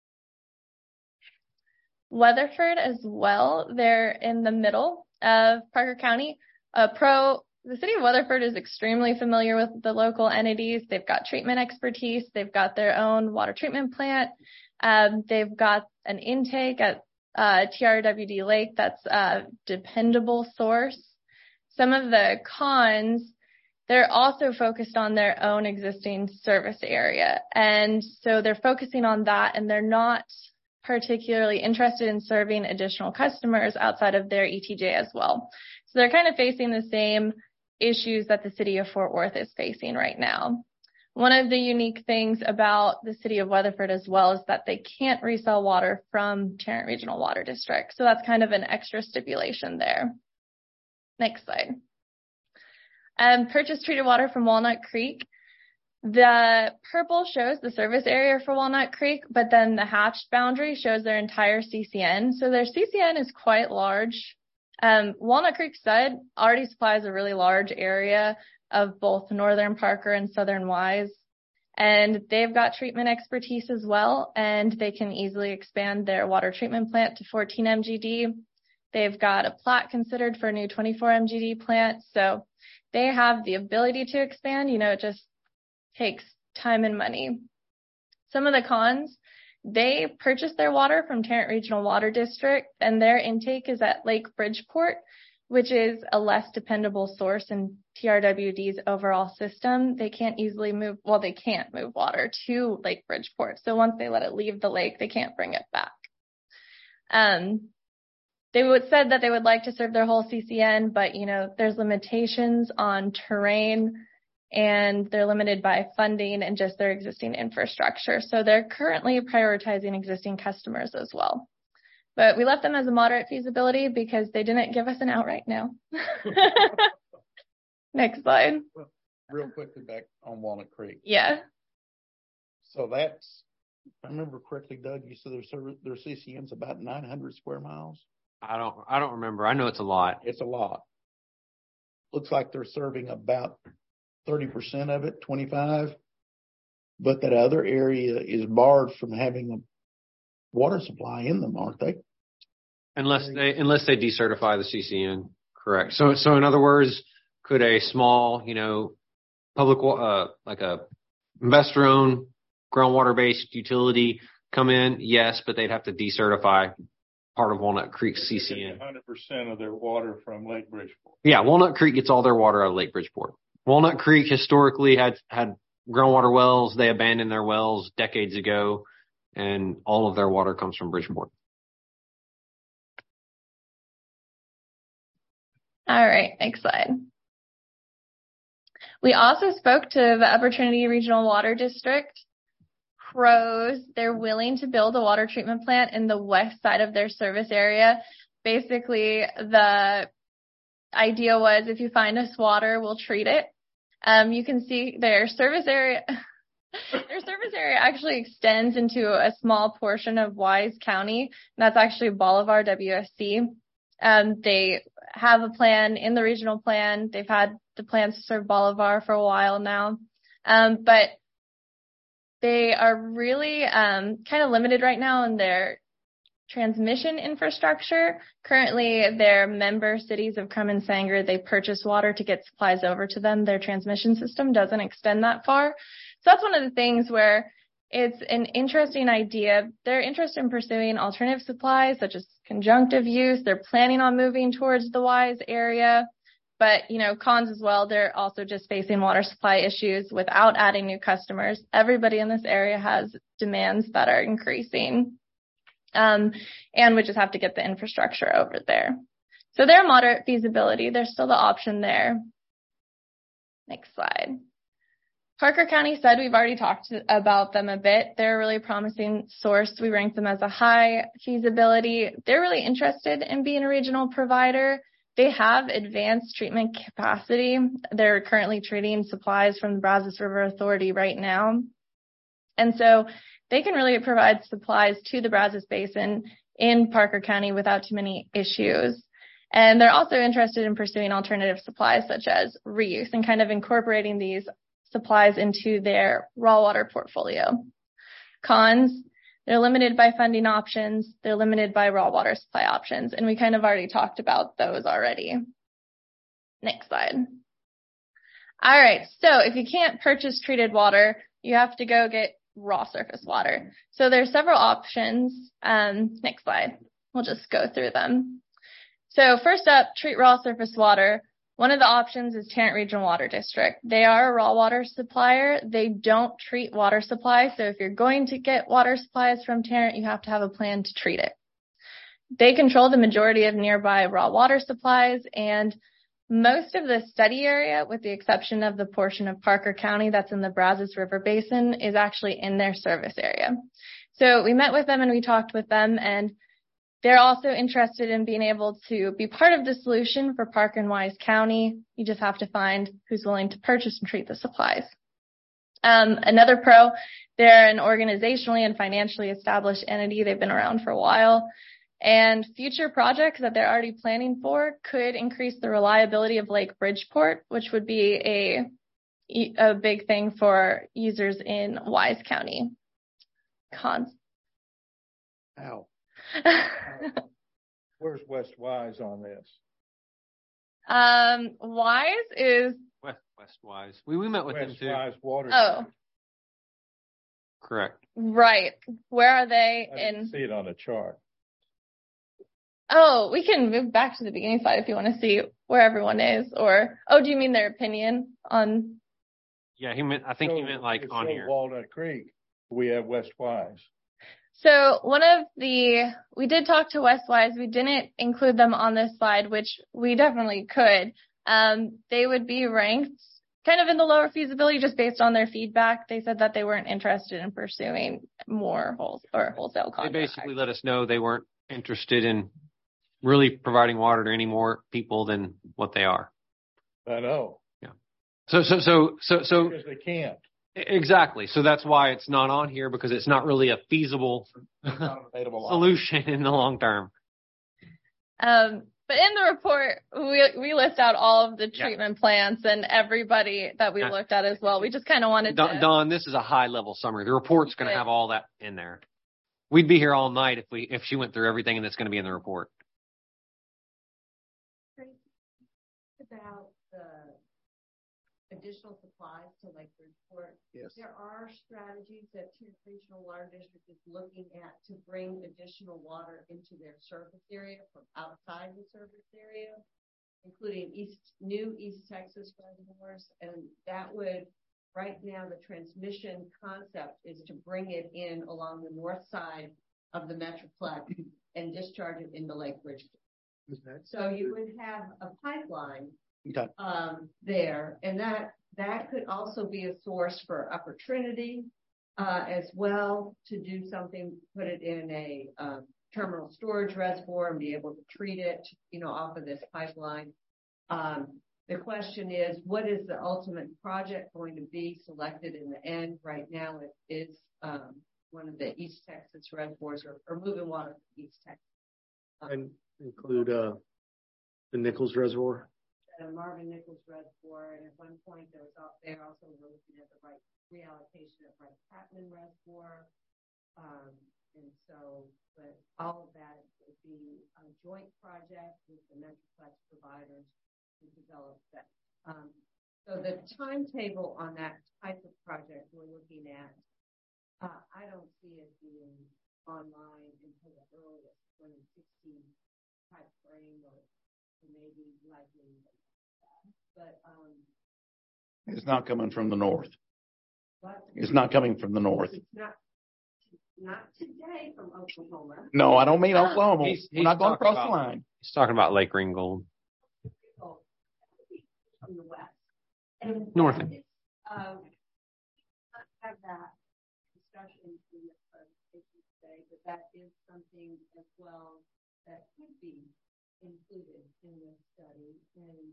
Weatherford as well. They're in the middle of Parker County. The city of Weatherford is extremely familiar with the local entities. They've got treatment expertise. They've got their own water treatment plant. They've got an intake at TRWD Lake that's a dependable source. Some of the cons, they're also focused on their own existing service area. And so they're focusing on that, and they're not particularly interested in serving additional customers outside of their ETJ as well. So they're kind of facing the same issues that the city of Fort Worth is facing right now. One of the unique things about the city of Weatherford as well is that they can't resell water from Tarrant Regional Water District. So that's kind of an extra stipulation there. Next slide. Purchase treated water from Walnut Creek. The purple shows the service area for Walnut Creek, but then the hatched boundary shows their entire CCN. So their CCN is quite large. Walnut Creek Stud already supplies a really large area of both northern Parker and southern Wise, and they've got treatment expertise as well, and they can easily expand their water treatment plant to 14 MGD. They've got a plat considered for a new 24 MGD plant, so they have the ability to expand. It just takes time and money. Some of the cons, they purchase their water from Tarrant Regional Water District, and their intake is at Lake Bridgeport, which is a less dependable source in TRWD's overall system. They can't easily move water to Lake Bridgeport. So once they let it leave the lake, they can't bring it back. They said that they would like to serve their whole CCN, but, there's limitations on terrain, and they're limited by funding and just their existing infrastructure. So they're currently prioritizing existing customers as well. But we left them as a moderate feasibility because they didn't give us an outright no. Next slide. Real quickly back on Walnut Creek. Yeah. So that's, if I remember correctly, Doug, you said their CCN's about 900 square miles? I don't remember. I know it's a lot. It's a lot. Looks like they're serving about 30% of it, 25%, but that other area is barred from having a water supply in them, aren't they? Unless they decertify the CCN, correct. So in other words, could a small, public, like a investor-owned groundwater-based utility come in? Yes, but they'd have to decertify part of Walnut Creek's CCN. 100% of their water from Lake Bridgeport. Yeah, Walnut Creek gets all their water out of Lake Bridgeport. Walnut Creek historically had groundwater wells. They abandoned their wells decades ago, and all of their water comes from Bridgeport. All right, next slide. We also spoke to the Upper Trinity Regional Water District. Pros, they're willing to build a water treatment plant in the west side of their service area. Basically, the idea was if you find us water, we'll treat it. You can see their service area. Their service area actually extends into a small portion of Wise County. And that's actually Bolivar WSC. They have a plan in the regional plan. They've had the plans to serve Bolivar for a while now. But they are really kind of limited right now in their transmission infrastructure. Currently, their member cities of Crum and Sanger, they purchase water to get supplies over to them. Their transmission system doesn't extend that far. So that's one of the things where It's an interesting idea. They're interested in pursuing alternative supplies such as conjunctive use. They're planning on moving towards the Wise area. But, cons as well, they're also just facing water supply issues without adding new customers. Everybody in this area has demands that are increasing. And we just have to get the infrastructure over there. So they're moderate feasibility. There's still the option there. Next slide. Parker County said we've already talked about them a bit. They're a really promising source. We rank them as a high feasibility. They're really interested in being a regional provider. They have advanced treatment capacity. They're currently treating supplies from the Brazos River Authority right now. And so they can really provide supplies to the Brazos Basin in Parker County without too many issues. And they're also interested in pursuing alternative supplies such as reuse and kind of incorporating these supplies into their raw water portfolio. Cons, they're limited by funding options. They're limited by raw water supply options. And we kind of already talked about those already. Next slide. All right. So if you can't purchase treated water, you have to go get raw surface water. So there's several options. Next slide. We'll just go through them. So first up, treat raw surface water. One of the options is Tarrant Regional Water District. They are a raw water supplier. They don't treat water supply. So if you're going to get water supplies from Tarrant, you have to have a plan to treat it. They control the majority of nearby raw water supplies, and most of the study area, with the exception of the portion of Parker County that's in the Brazos River Basin, is actually in their service area. So we met with them and we talked with them, and they're also interested in being able to be part of the solution for Parker and Wise County. You just have to find who's willing to purchase and treat the supplies. Another pro, they're an organizationally and financially established entity. They've been around for a while. And future projects that they're already planning for could increase the reliability of Lake Bridgeport, which would be a big thing for users in Wise County. Cons. Ow. Where's West Wise on this? Wise is West Wise. We met with them too. West Wise Water. Oh, correct. Right. Where are they I didn't see it on the chart. Oh, we can move back to the beginning slide if you want to see where everyone is. Or, do you mean their opinion on? Yeah, he meant like on here. Walnut Creek, we have West Wise. So we did talk to West Wise. We didn't include them on this slide, which we definitely could. They would be ranked kind of in the lower feasibility just based on their feedback. They said that they weren't interested in pursuing more wholesale contracts. They basically let us know they weren't interested in really providing water to any more people than what they are. I know. Yeah. So because they can't. Exactly. So that's why it's not on here, because it's not really a feasible solution in the long term. But in the report, we list out all of the treatment plants and everybody that we looked at as well. We just kind of wanted to. Don, this is a high level summary. The report's going to have all that in there. We'd be here all night if she went through everything that's going to be in the report. About the additional supplies to Lake Bridgeport. Yes. There are strategies that Tarrant Regional Water District is looking at to bring additional water into their service area from outside the service area, including new East Texas reservoirs. And that would, right now, the transmission concept is to bring it in along the north side of the Metroplex and discharge it into Lake Bridgeport. Okay. So you would have a pipeline Okay. there, and that could also be a source for Upper Trinity as well, to do something, put it in a terminal storage reservoir and be able to treat it, off of this pipeline. The question is, what is the ultimate project going to be selected in the end? Right now, it is one of the East Texas reservoirs, or moving water from East Texas. And include the Nichols Reservoir. The Marvin Nichols Reservoir, and at one point they also were looking at the right reallocation of Wright Patman Reservoir, and so, but all of that would be a joint project with the Metroplex providers to develop that. So the timetable on that type of project we're looking at I don't see it being online until the earliest 2016 type frame, or maybe likely that. But It's not coming from the north. what? It's not coming from the north. It's not today from Oklahoma. No, I don't mean Oklahoma. He's We're not going talking across the about- line. He's talking about Lake Ringgold. From the west. And North. Have that discussion in the presentation today, but that is something as well that could be included in this study. And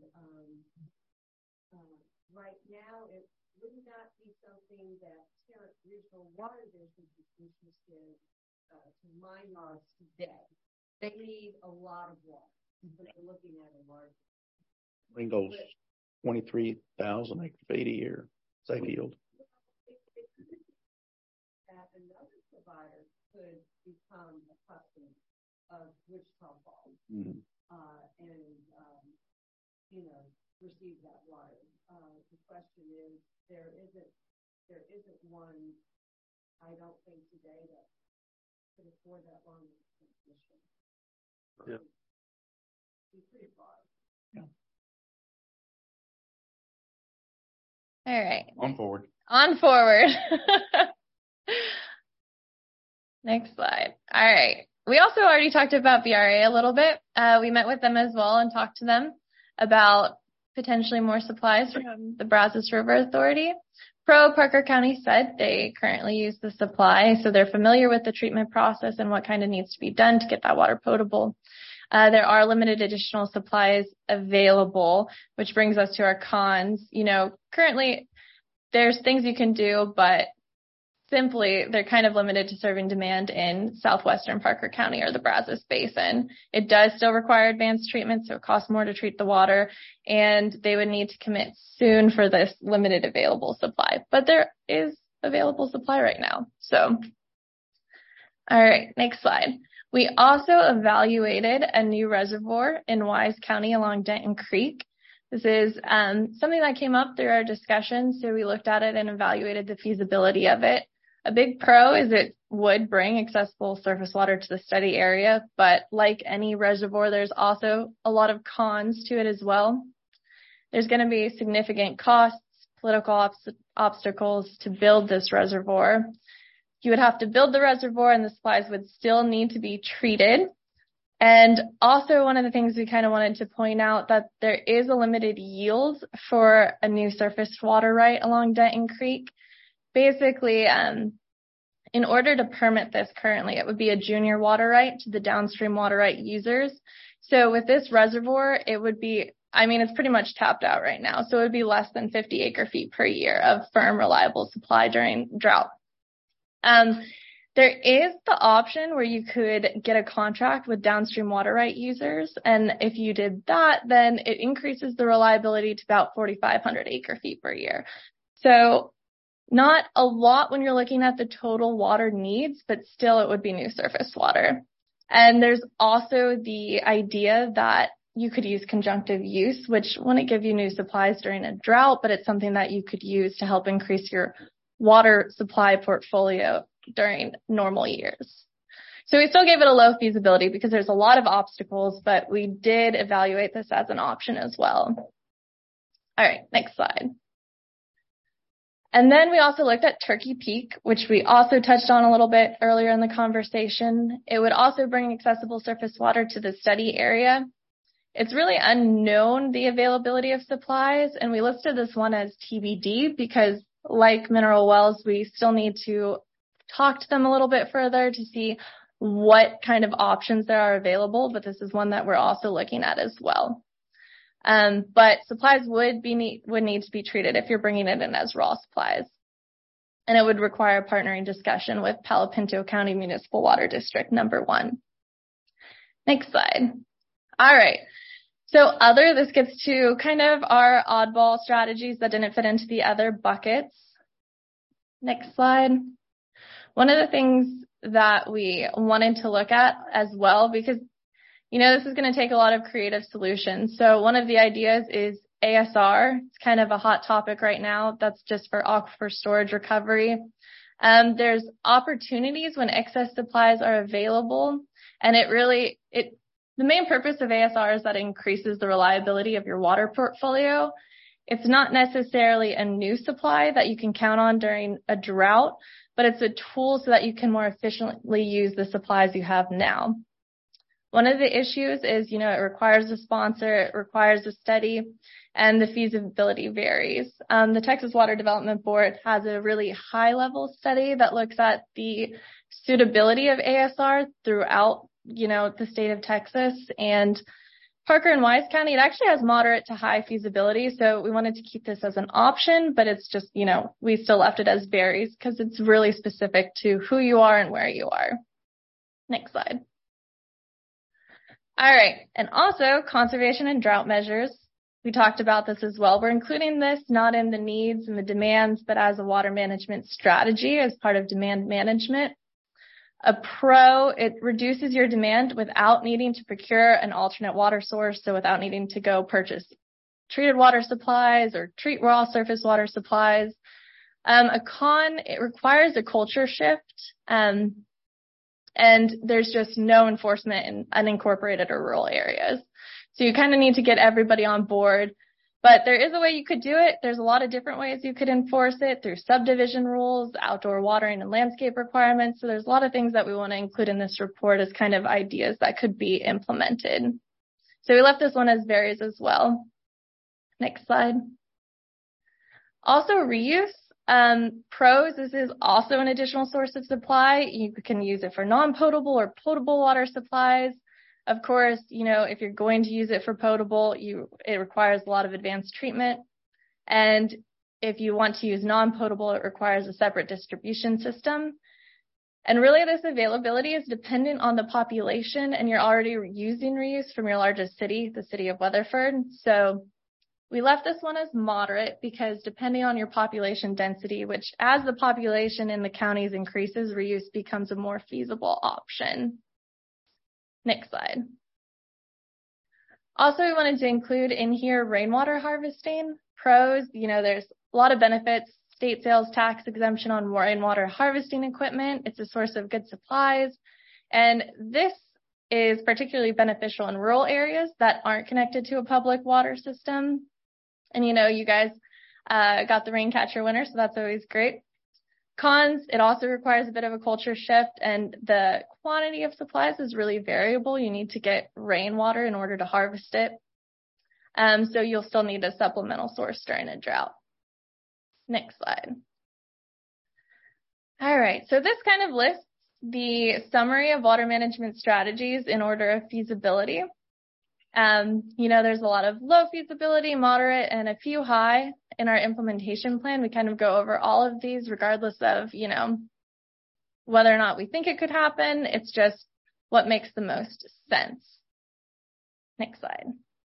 right now, it would not be something that Tarrant Regional Water District is interested to my knowledge today. They need a lot of water, but they're looking at a large. Ringgold's 23,000 acre feet a year. Sayfield. That another provider could become a customer of Wichita Falls, and receive that water. The question is, there isn't one. I don't think today that could afford that long transmission. Yeah. It's pretty far. Yeah. All right. On forward. On forward. Next slide. All right. We also already talked about BRA a little bit. We met with them as well and talked to them about potentially more supplies from the Brazos River Authority. Parker County said they currently use the supply, so they're familiar with the treatment process and what kind of needs to be done to get that water potable. There are limited additional supplies available, which brings us to our cons. Currently there's things you can do, but simply they're kind of limited to serving demand in southwestern Parker County or the Brazos Basin. It does still require advanced treatment, so it costs more to treat the water, and they would need to commit soon for this limited available supply. But there is available supply right now. So, all right, next slide. We also evaluated a new reservoir in Wise County along Denton Creek. This is something that came up through our discussion, so we looked at it and evaluated the feasibility of it. A big pro is it would bring accessible surface water to the study area, but like any reservoir, there's also a lot of cons to it as well. There's going to be significant costs, political obstacles to build this reservoir. You would have to build the reservoir and the supplies would still need to be treated. And also one of the things we kind of wanted to point out that there is a limited yield for a new surface water right along Denton Creek. Basically, in order to permit this currently, it would be a junior water right to the downstream water right users. So with this reservoir, it would be, it's pretty much tapped out right now. So it would be less than 50 acre feet per year of firm, reliable supply during drought. There is the option where you could get a contract with downstream water right users. And if you did that, then it increases the reliability to about 4,500 acre feet per year. So not a lot when you're looking at the total water needs, but still it would be new surface water. And there's also the idea that you could use conjunctive use, which wouldn't give you new supplies during a drought, but it's something that you could use to help increase your water supply portfolio during normal years. So we still gave it a low feasibility because there's a lot of obstacles, but we did evaluate this as an option as well. All right, next slide. And then we also looked at Turkey Peak, which we also touched on a little bit earlier in the conversation. It would also bring accessible surface water to the study area. It's really unknown, the availability of supplies, and we listed this one as TBD because, like Mineral Wells, we still need to talk to them a little bit further to see what kind of options there are available, but this is one that we're also looking at as well. But supplies would need to be treated if you're bringing it in as raw supplies. And it would require a partnering discussion with Palo Pinto County Municipal Water District number 1. Next slide. All right. So this gets to kind of our oddball strategies that didn't fit into the other buckets. Next slide. One of the things that we wanted to look at as well, because this is going to take a lot of creative solutions. So one of the ideas is ASR. It's kind of a hot topic right now. That's just for aquifer storage recovery. There's opportunities when excess supplies are available, and the main purpose of ASR is that it increases the reliability of your water portfolio. It's not necessarily a new supply that you can count on during a drought, but it's a tool so that you can more efficiently use the supplies you have now. One of the issues is, it requires a sponsor, it requires a study, and the feasibility varies. The Texas Water Development Board has a really high-level study that looks at the suitability of ASR throughout, the state of Texas. And Parker and Wise County, it actually has moderate to high feasibility, so we wanted to keep this as an option, but it's just, we still left it as varies because it's really specific to who you are and where you are. Next slide. All right, and also conservation and drought measures. We talked about this as well. We're including this not in the needs and the demands, but as a water management strategy as part of demand management. A pro, it reduces your demand without needing to procure an alternate water source, so without needing to go purchase treated water supplies or treat raw surface water supplies. A con, it requires a culture shift, and there's just no enforcement in unincorporated or rural areas. So you kind of need to get everybody on board. But there is a way you could do it. There's a lot of different ways you could enforce it through subdivision rules, outdoor watering and landscape requirements. So there's a lot of things that we want to include in this report as kind of ideas that could be implemented. So we left this one as varies as well. Next slide. Also reuse. Pros, this is also an additional source of supply. You can use it for non-potable or potable water supplies. Of course, if you're going to use it for potable, it requires a lot of advanced treatment. And if you want to use non-potable, it requires a separate distribution system. And really, this availability is dependent on the population, and you're already using reuse from your largest city, the city of Weatherford. So we left this one as moderate because depending on your population density, which as the population in the counties increases, reuse becomes a more feasible option. Next slide. Also, we wanted to include in here rainwater harvesting. Pros, there's a lot of benefits. State sales tax exemption on rainwater harvesting equipment. It's a source of good supplies. And this is particularly beneficial in rural areas that aren't connected to a public water system. And, you guys got the rain catcher winner, so that's always great. Cons, it also requires a bit of a culture shift, and the quantity of supplies is really variable. You need to get rainwater in order to harvest it. So you'll still need a supplemental source during a drought. Next slide. All right, so this kind of lists the summary of water management strategies in order of feasibility. There's a lot of low feasibility, moderate, and a few high in our implementation plan. We kind of go over all of these regardless of, whether or not we think it could happen. It's just what makes the most sense. Next slide.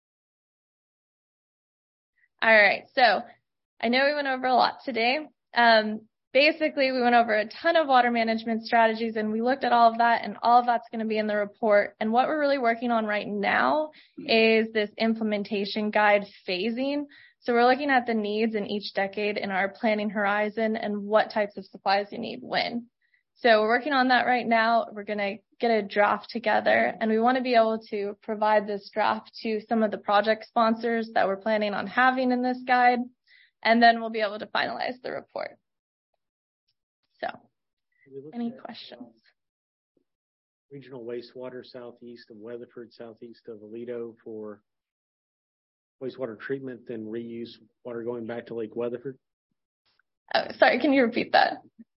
All right. So I know we went over a lot today. Basically, we went over a ton of water management strategies, and we looked at all of that, and all of that's going to be in the report. And what we're really working on right now is this implementation guide phasing. So we're looking at the needs in each decade in our planning horizon and what types of supplies you need when. So we're working on that right now. We're going to get a draft together, and we want to be able to provide this draft to some of the project sponsors that we're planning on having in this guide, and then we'll be able to finalize the report. So, any questions? Regional wastewater southeast of Weatherford, southeast of Aledo for wastewater treatment, then reuse water going back to Lake Weatherford? Oh, sorry, can you repeat that?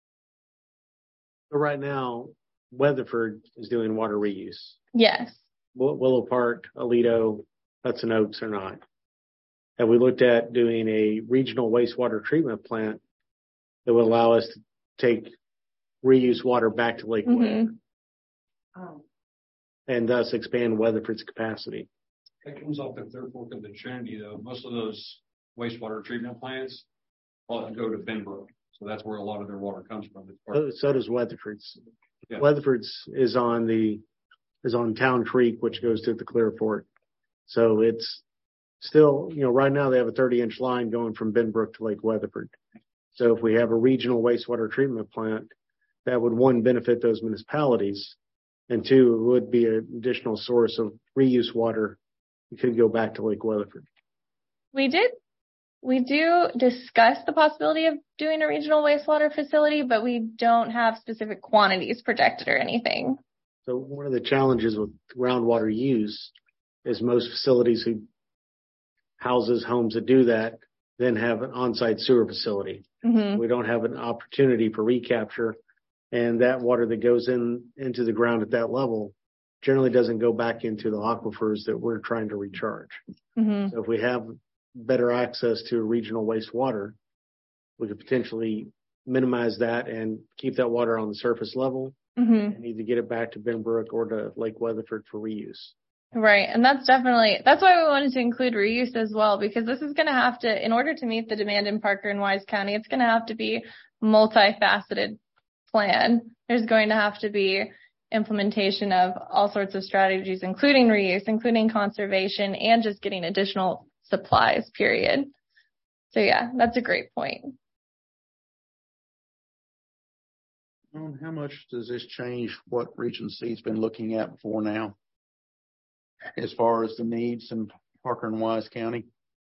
So right now, Weatherford is doing water reuse. Yes. Willow Park, Aledo, Hudson Oaks are not. Have we looked at doing a regional wastewater treatment plant that would allow us to take reuse water back to Lake Weatherford and thus expand Weatherford's capacity? That comes off the Third Fork of the Trinity, though. Most of those wastewater treatment plants all go to Benbrook. So that's where a lot of their water comes from. So does Weatherford's. Yeah. Weatherford's is on Town Creek, which goes to the Clear Fork. So it's still, right now they have a 30-inch line going from Benbrook to Lake Weatherford. So if we have a regional wastewater treatment plant, that would, one, benefit those municipalities, and two, it would be an additional source of reuse water. It could go back to Lake Weatherford. We do discuss the possibility of doing a regional wastewater facility, but we don't have specific quantities projected or anything. So one of the challenges with groundwater use is most facilities who houses homes that do that then have an on-site sewer facility. Mm-hmm. We don't have an opportunity for recapture, and that water that goes into the ground at that level generally doesn't go back into the aquifers that we're trying to recharge. Mm-hmm. So if we have better access to regional wastewater, we could potentially minimize that and keep that water on the surface level, mm-hmm. and either get it back to Benbrook or to Lake Weatherford for reuse. Right. And that's why we wanted to include reuse as well, because this is going to have to, in order to meet the demand in Parker and Wise County, it's going to have to be multifaceted plan. There's going to have to be implementation of all sorts of strategies, including reuse, including conservation, and just getting additional supplies, period. So yeah, that's a great point. How much does this change what Region C's been looking at before now, as far as the needs in Parker and Wise County?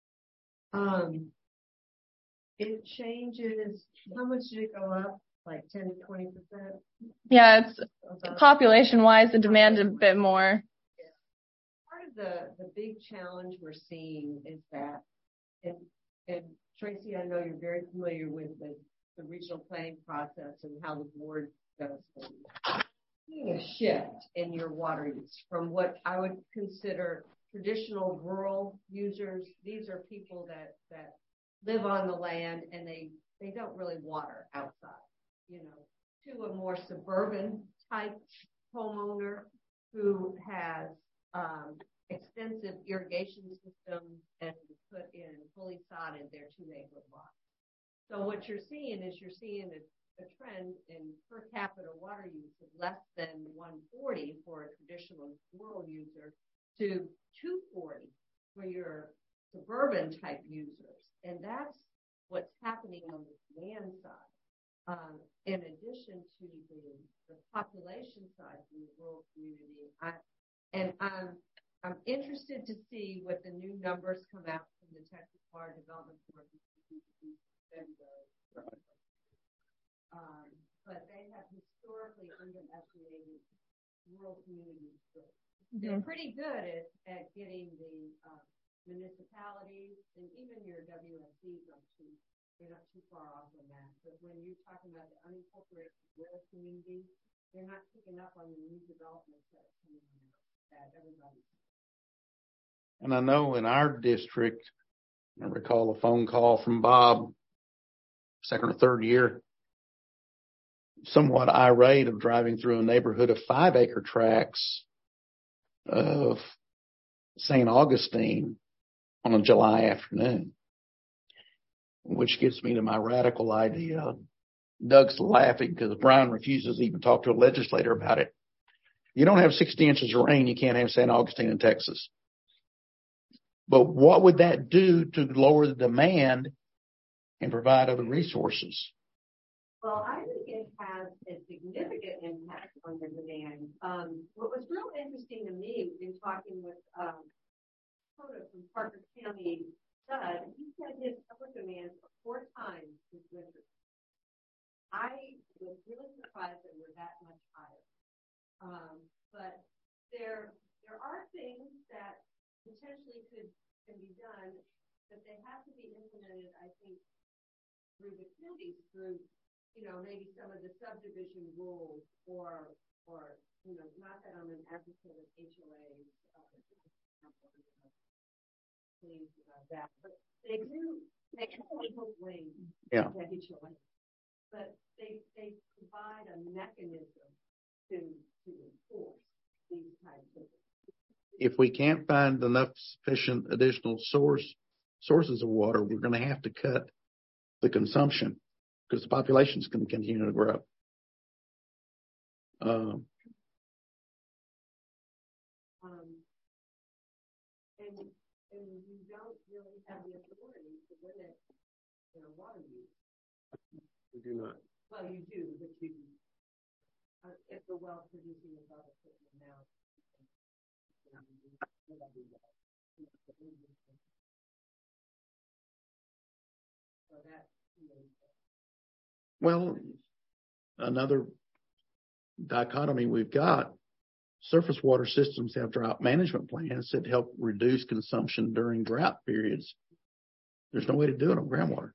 It changes. How much did it go up? Like 10 to 20%? Yeah, it's population-wise, the demand a bit more. Part of the big challenge we're seeing is that, and Tracy, I know you're very familiar with the regional planning process and how the board does things. Seeing a shift in your water use from what I would consider traditional rural users. These are people that live on the land and they don't really water outside, to a more suburban type homeowner who has extensive irrigation systems and put in fully sodded their 2-acre lots. So what you're seeing is a trend in per capita water use of less than 140 for a traditional rural user to 240 for your suburban type users. And that's what's happening on the demand side. In addition to the population side in the rural community, I'm interested to see what the new numbers come out from the Texas Water Development Board in February. But they have historically underestimated rural communities. They're pretty good at getting the municipalities and even your WSCs they're not too far off on that. But when you're talking about the unincorporated rural communities, they're not picking up on the new developments that are coming out that everybody's. And I know in our district, I recall a phone call from Bob, second or third year, somewhat irate of driving through a neighborhood of 5-acre tracts of St. Augustine on a July afternoon, which gets me to my radical idea. Doug's laughing because Brian refuses to even talk to a legislator about it. You don't have 60 inches of rain, you can't have St. Augustine in Texas. But what would that do to lower the demand and provide other resources? Well, I think it has a significant impact on the demand. What was real interesting to me in talking with Dakota from Parker County, he said his summer demand for 4 times this winter. I was really surprised that we're that much higher. But there are things that potentially can be done, but they have to be implemented, I think, through the counties, through maybe some of the subdivision rules or not that I'm an advocate of HOAs, but they can hold wings to HOA, but they provide a mechanism to enforce these types of things. If we can't find enough sufficient additional sources of water, we're going to have to cut the consumption because the population is going to continue to grow. And you don't really have the authority to limit water use. We do not. Well, you do, but you, if the well producing is other equipment now. So that, Well, another dichotomy we've got, surface water systems have drought management plans that help reduce consumption during drought periods. There's no way to do it on groundwater.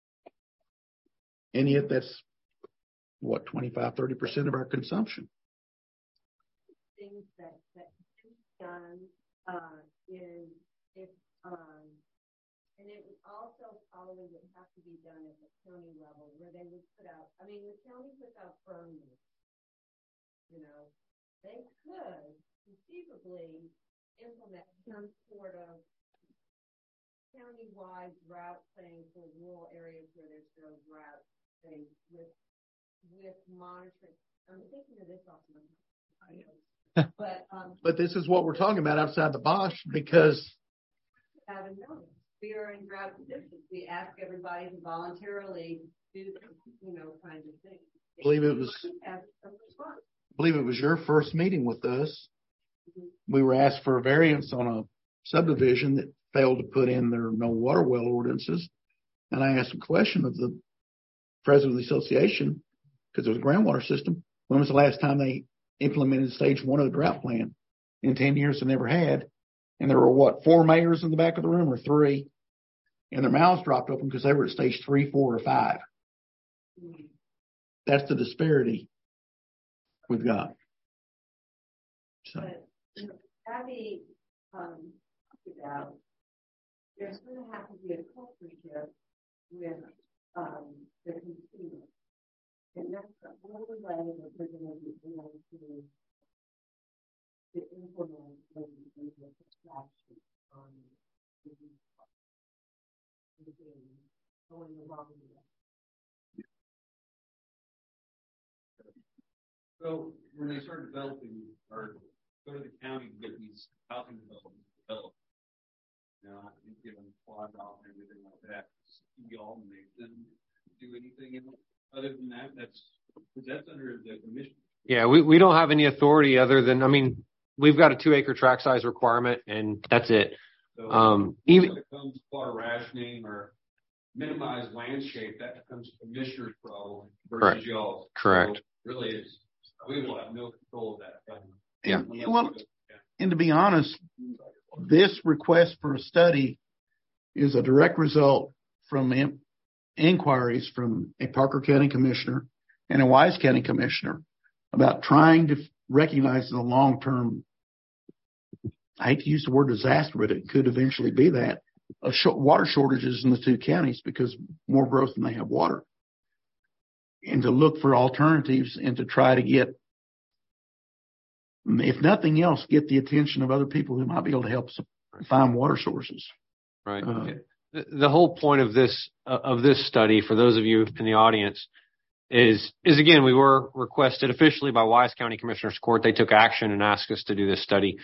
And yet that's what, 25-30% of our consumption. things that can be done is if and it would also probably would have to be done at the county level where they would put out, I mean, the county puts out permits, you know, they could conceivably implement some sort of county-wide drought thing for rural areas where there's no drought thing with monitoring. I'm thinking of this often. But this is what we're talking about outside the box because haven't noticed. We are in drought conditions. We ask everybody to voluntarily do, kind of thing. I believe it was your first meeting with us. Mm-hmm. We were asked for a variance on a subdivision that failed to put in their no water well ordinances. And I asked a question of the president of the association because it was a groundwater system. When was the last time they implemented stage 1 of the drought plan? In 10 years, they never had. And there were 4 mayors in the back of the room or 3, and their mouths dropped open because they were at stage 3, 4, or 5. That's the disparity we've got. So, but Abby about there's going to have to be a culture shift with the consumer, and that's the only way that we're going to be able to implement the distraction on going the wrong way. So when they start developing or go to the county to get these housing developments developed, give them $5 and everything like that, y'all make them do anything other than that? That's under the commission. Yeah, we don't have any authority other than, we've got a 2-acre tract size requirement, and that's it. So even when it comes to water rationing or minimize landscape, that becomes a commissioner's problem versus y'all. Correct. So really, we will have no control of that. Yeah. Well, and to be honest, this request for a study is a direct result from inquiries from a Parker County commissioner and a Wise County commissioner about trying to recognize the long-term, I hate to use the word disaster, but it could eventually be that, of water shortages in the 2 counties because more growth than they have water. And to look for alternatives and to try to get, if nothing else, get the attention of other people who might be able to help find water sources. Right. The whole point of this study, for those of you in the audience, is again, we were requested officially by Wise County Commissioners Court. They took action and asked us to do this study.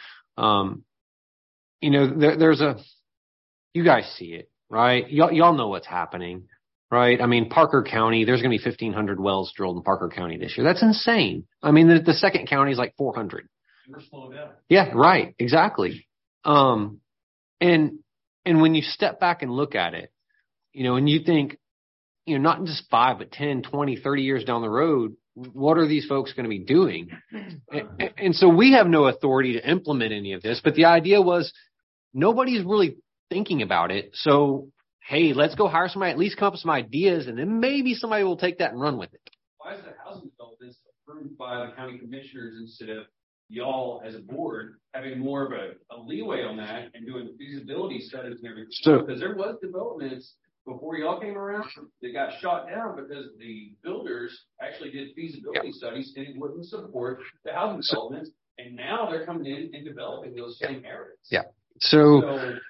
You guys see it, right? Y'all know what's happening, right? Parker County, there's going to be 1,500 wells drilled in Parker County this year. That's insane. The second county is like 400. We're slowing down. Yeah, right. Exactly. And when you step back and look at it, and you think, not just 5, but 10, 20, 30 years down the road, what are these folks going to be doing? And so we have no authority to implement any of this, but the idea was nobody's really thinking about it. So, hey, let's go hire somebody, at least come up with some ideas, and then maybe somebody will take that and run with it. Why is the housing development approved by the county commissioners instead of y'all as a board having more of a leeway on that and doing feasibility studies and everything? Because there was developments before y'all came around, they got shot down because the builders actually did feasibility studies and it wouldn't support the housing developments. And now they're coming in and developing those same areas. Yeah. So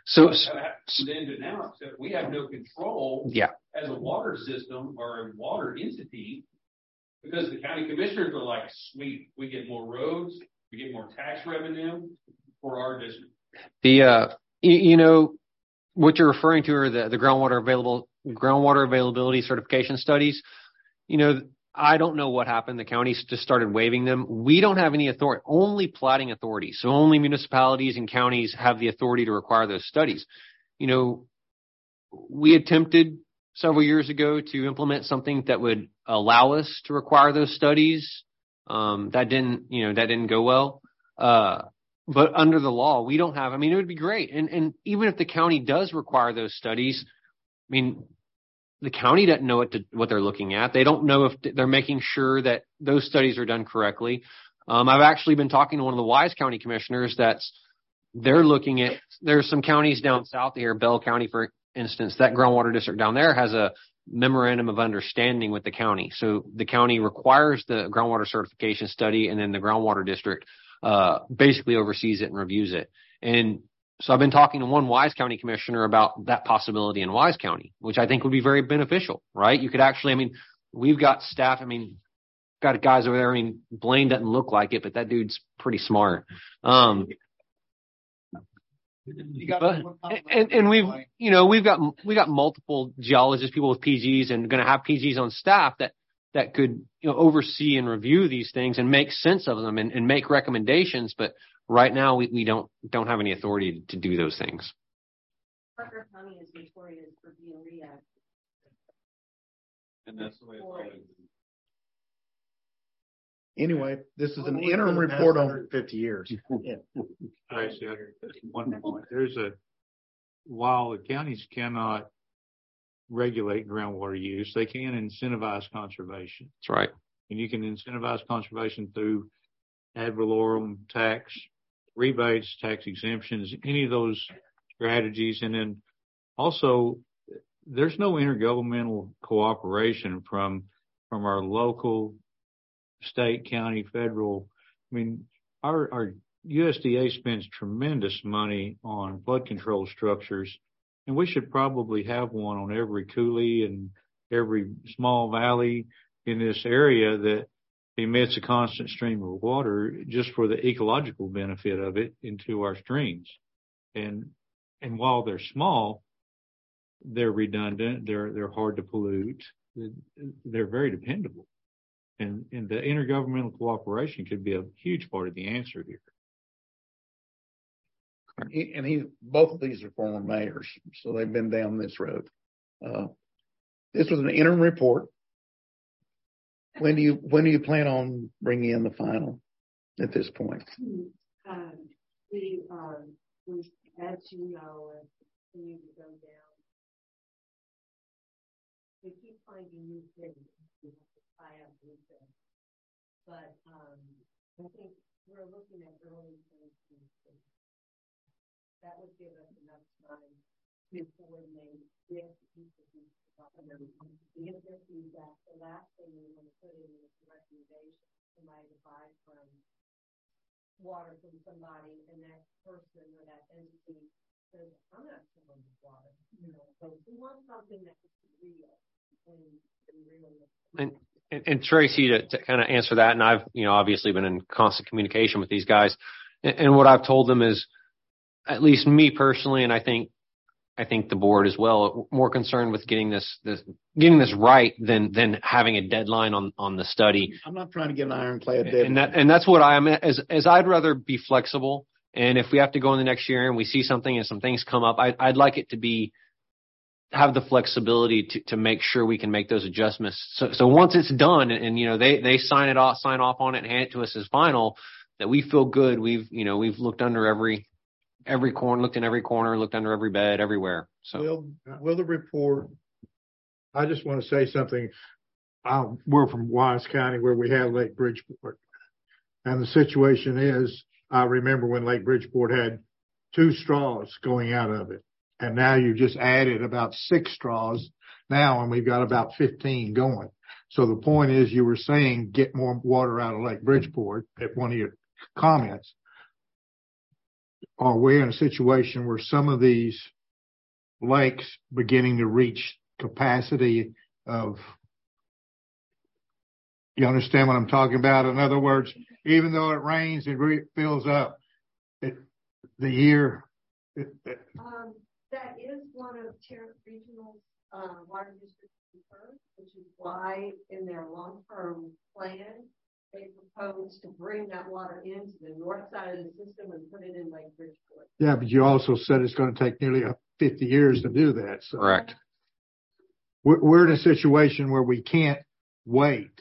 now we have no control as a water system or a water entity because the county commissioners are like, sweet, we get more roads, we get more tax revenue for our district. what you're referring to are the groundwater availability certification studies. I don't know what happened. The counties just started waiving them. We don't have any authority, only platting authority. So only municipalities and counties have the authority to require those studies. We attempted several years ago to implement something that would allow us to require those studies. That didn't go well. But under the law, we don't have, it would be great. And even if the county does require those studies, the county doesn't know what they're looking at. They don't know if they're making sure that those studies are done correctly. I've actually been talking to one of the Wise County commissioners they're looking at, there's some counties down south here, Bell County, for instance, that groundwater district down there has a memorandum of understanding with the county. So the county requires the groundwater certification study, and then the groundwater district basically oversees it and reviews it. And so I've been talking to one Wise County commissioner about that possibility in Wise County, which I think would be very beneficial, right? You could actually, we've got staff, got guys over there. Blaine doesn't look like it, but that dude's pretty smart. We've got multiple geologists, people with PGs, and going to have PGs on staff that could oversee and review these things and make sense of them and make recommendations. But right now we don't have any authority to do those things. Parker County is notorious for being reactive. And that's the way it's Anyway, this is an interim report on 50 years. Yeah. One point. While the counties cannot regulate groundwater use, they can incentivize conservation. That's right. And you can incentivize conservation through ad valorem tax rebates, tax exemptions, any of those strategies. And then also there's no intergovernmental cooperation from our local, state, county, federal. Our USDA spends tremendous money on flood control structures, and we should probably have one on every coulee and every small valley in this area that emits a constant stream of water just for the ecological benefit of it into our streams. And while they're small, they're redundant, they're hard to pollute, they're very dependable. And the intergovernmental cooperation could be a huge part of the answer here. And both of these are former mayors, so they've been down this road. This was an interim report. When do you plan on bringing in the final at this point? We as you know, continue to go down. We keep finding new things. I have research, but I think we're looking at early 2022. That would give us enough time to coordinate with people who get their feedback. The last thing we want to put in is a recommendation. Somebody to buy from water from somebody, and that person or that entity says, "I'm not selling this water." So we want something that's real and real. And Tracy, to kind of answer that, and I've obviously been in constant communication with these guys, and what I've told them is, at least me personally, and I think the board as well, more concerned with getting this right than having a deadline on the study. I'm not trying to get an ironclad deadline, and that's what I am. As I'd rather be flexible, and if we have to go in the next year and we see something and some things come up, I'd like it to have the flexibility to make sure we can make those adjustments. So once it's done and they sign off on it and hand it to us as final, that we feel good. We've looked under every corner, looked in every corner, looked under every bed, everywhere. So will the report? I just want to say something. We're from Wise County, where we have Lake Bridgeport, and the situation is, I remember when Lake Bridgeport had 2 straws going out of it. And now you just added about 6 straws now, and we've got about 15 going. So the point is, you were saying get more water out of Lake Bridgeport at one of your comments. Are we in a situation where some of these lakes beginning to reach capacity of, you understand what I'm talking about? In other words, even though it rains and fills up, That is one of Tarrant Regional's water district concerns, which is why in their long-term plan they propose to bring that water into the north side of the system and put it in Lake Bridgeport. Yeah, but you also said it's going to take nearly 50 years to do that. So Correct. We're in a situation where we can't wait.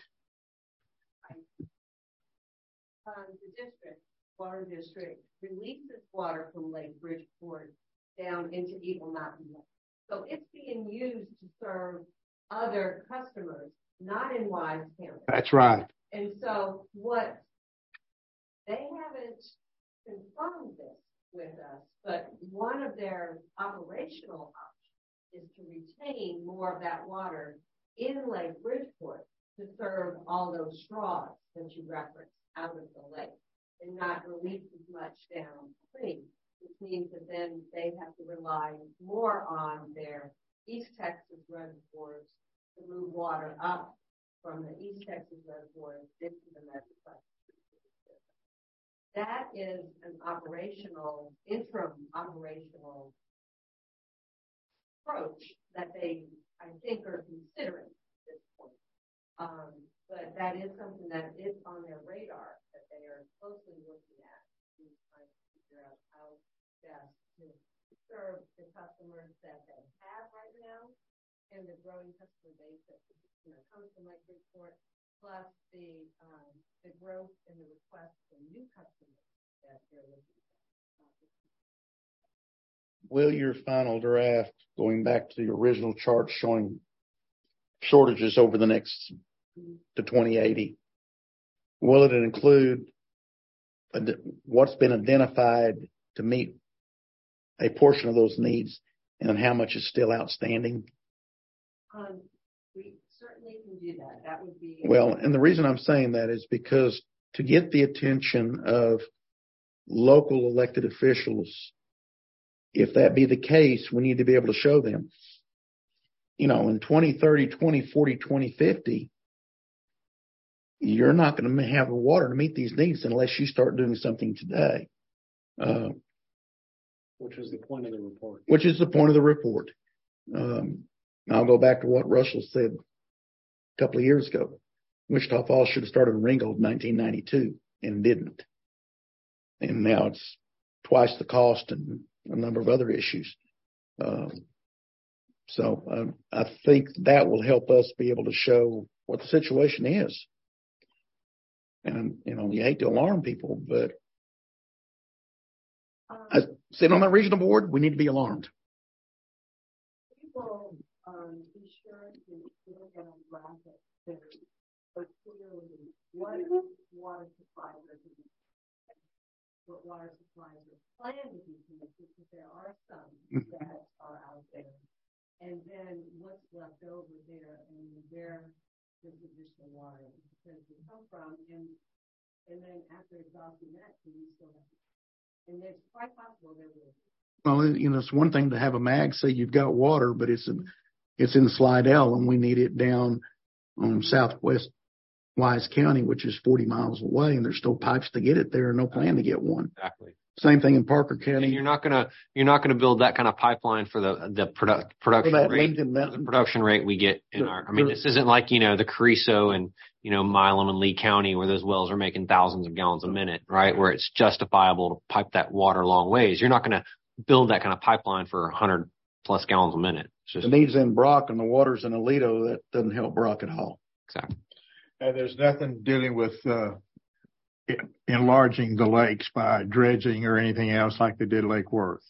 The water district releases water from Lake Bridgeport down into Eagle Mountain Lake. So it's being used to serve other customers, not in Wise County. That's right. And so what they haven't confirmed this with us, but one of their operational options is to retain more of that water in Lake Bridgeport to serve all those straws that you referenced out of the lake and not release as much downstream, which means that then they have to rely more on their East Texas reservoirs to move water up from the East Texas reservoirs into the Metroplex. That is an interim operational approach that they, I think, are considering at this point. But that is something that is on their radar that they are closely looking at and trying to figure out how best to serve the customers that they have right now and the growing customer base that comes from Lake Bridgeport, plus the growth and the request for new customers that they're looking at. Will your final draft, going back to the original chart showing shortages over the next to 2080, will it include what's been identified to meet a portion of those needs and how much is still outstanding? We certainly can do that. That would be well, and the reason I'm saying that is because to get the attention of local elected officials, if that be the case, we need to be able to show them, in 2030, 2040, 2050, you're not going to have the water to meet these needs unless you start doing something today. Which is the point of the report. Which is the point of the report. I'll go back to what Russell said a couple of years ago. Wichita Falls should have started in Ringgold in 1992 and didn't. And now it's twice the cost and a number of other issues. So I think that will help us be able to show what the situation is. And, you hate to alarm people, but I sit on that regional board, we need to be alarmed. We will be sure to look at a graphic that are clearly what water supplies are to be, what water supplies are planned to be connected, because there are some that are out there. And then what's left over there and where does additional water potentially come from? And then after exhausting that, we still have, and it's quite possible there will. Well, it's one thing to have a mag say you've got water, but it's in Slidell and we need it down on southwest Wise County, which is 40 miles away, and there's still pipes to get it there and no plan to get one. Exactly. Same thing in Parker County. And you're not gonna build that kind of pipeline for the production rate. The production rate we get in this isn't like, the Carrizo and, Milam and Lee County where those wells are making thousands of gallons a minute, right? Where it's justifiable to pipe that water long ways. You're not going to build that kind of pipeline for 100 plus gallons a minute. The need's in Brock and the water's in Aledo. That doesn't help Brock at all. Exactly. And there's nothing dealing with, enlarging the lakes by dredging or anything else like they did Lake Worth.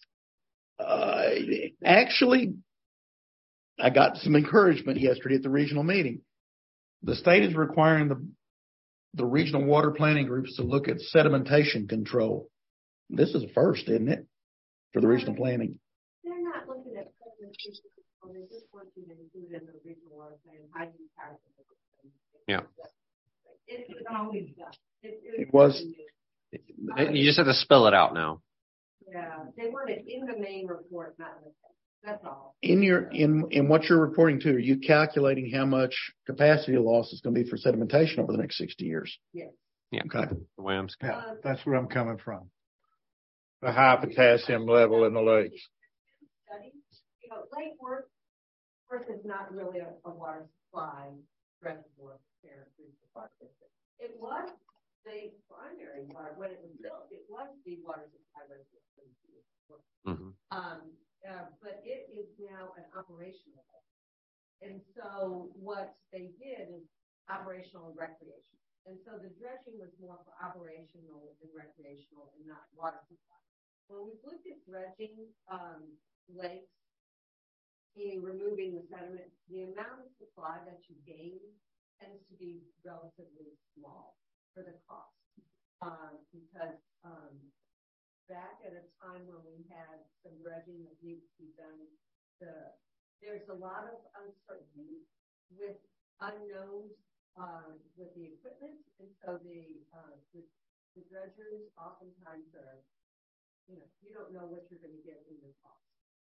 Actually, I got some encouragement yesterday at the regional meeting. The state is requiring the regional water planning groups to look at sedimentation control. This is a first, isn't it, for the regional planning? They're not looking at sedimentation control. They just want you to include in the regional water plan hygiene patterns. Yeah. It was always done. It was. You just have to spell it out now. Yeah, they want it in the main report, not in the text. That's all. In what you're reporting to, are you calculating how much capacity loss is going to be for sedimentation over the next 60 years? Yes. Yeah. Okay. The way I'm yeah, that's where I'm coming from. The high potassium level in the lakes. Lake Worth is not really a water supply reservoir there. It was the primary water when it was built. It was the water supply reservoir. But it is now an operational lake. And so what they did is operational and recreational. And so the dredging was more for operational and recreational and not water supply. When we've looked at dredging lakes, removing the sediment, the amount of supply that you gain tends to be relatively small for the cost. Because back at a time when we had some dredging that needs to be done, there's a lot of uncertainty with unknowns with the equipment, and so the dredgers oftentimes are, you don't know what you're going to get in your cost.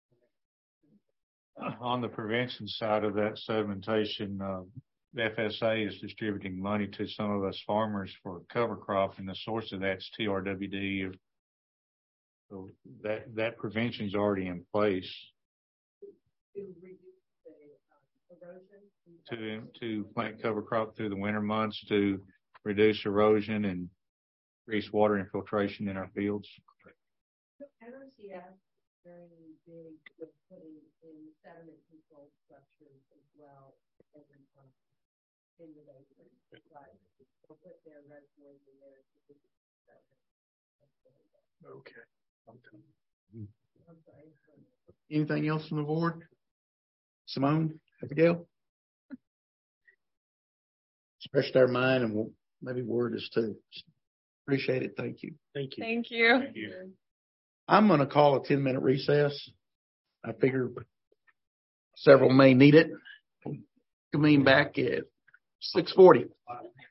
On the prevention side of that sedimentation, the FSA is distributing money to some of us farmers for cover crop, and the source of that's TRWD. So that prevention is already in place. To reduce the erosion? To plant cover crop through the winter months to reduce erosion and increase water infiltration in our fields. NRCS is very big with putting in sediment control structures as well as in the basin. Right. They'll put their reservoirs in there. Okay. I'm sorry. Anything else from the board? Simone, Abigail? Stretched our mind, and we'll maybe word us too. Appreciate it. Thank you. Thank you. Thank you. Thank you. I'm going to call a 10-minute recess. I figure several may need it. Convene back at 6:40.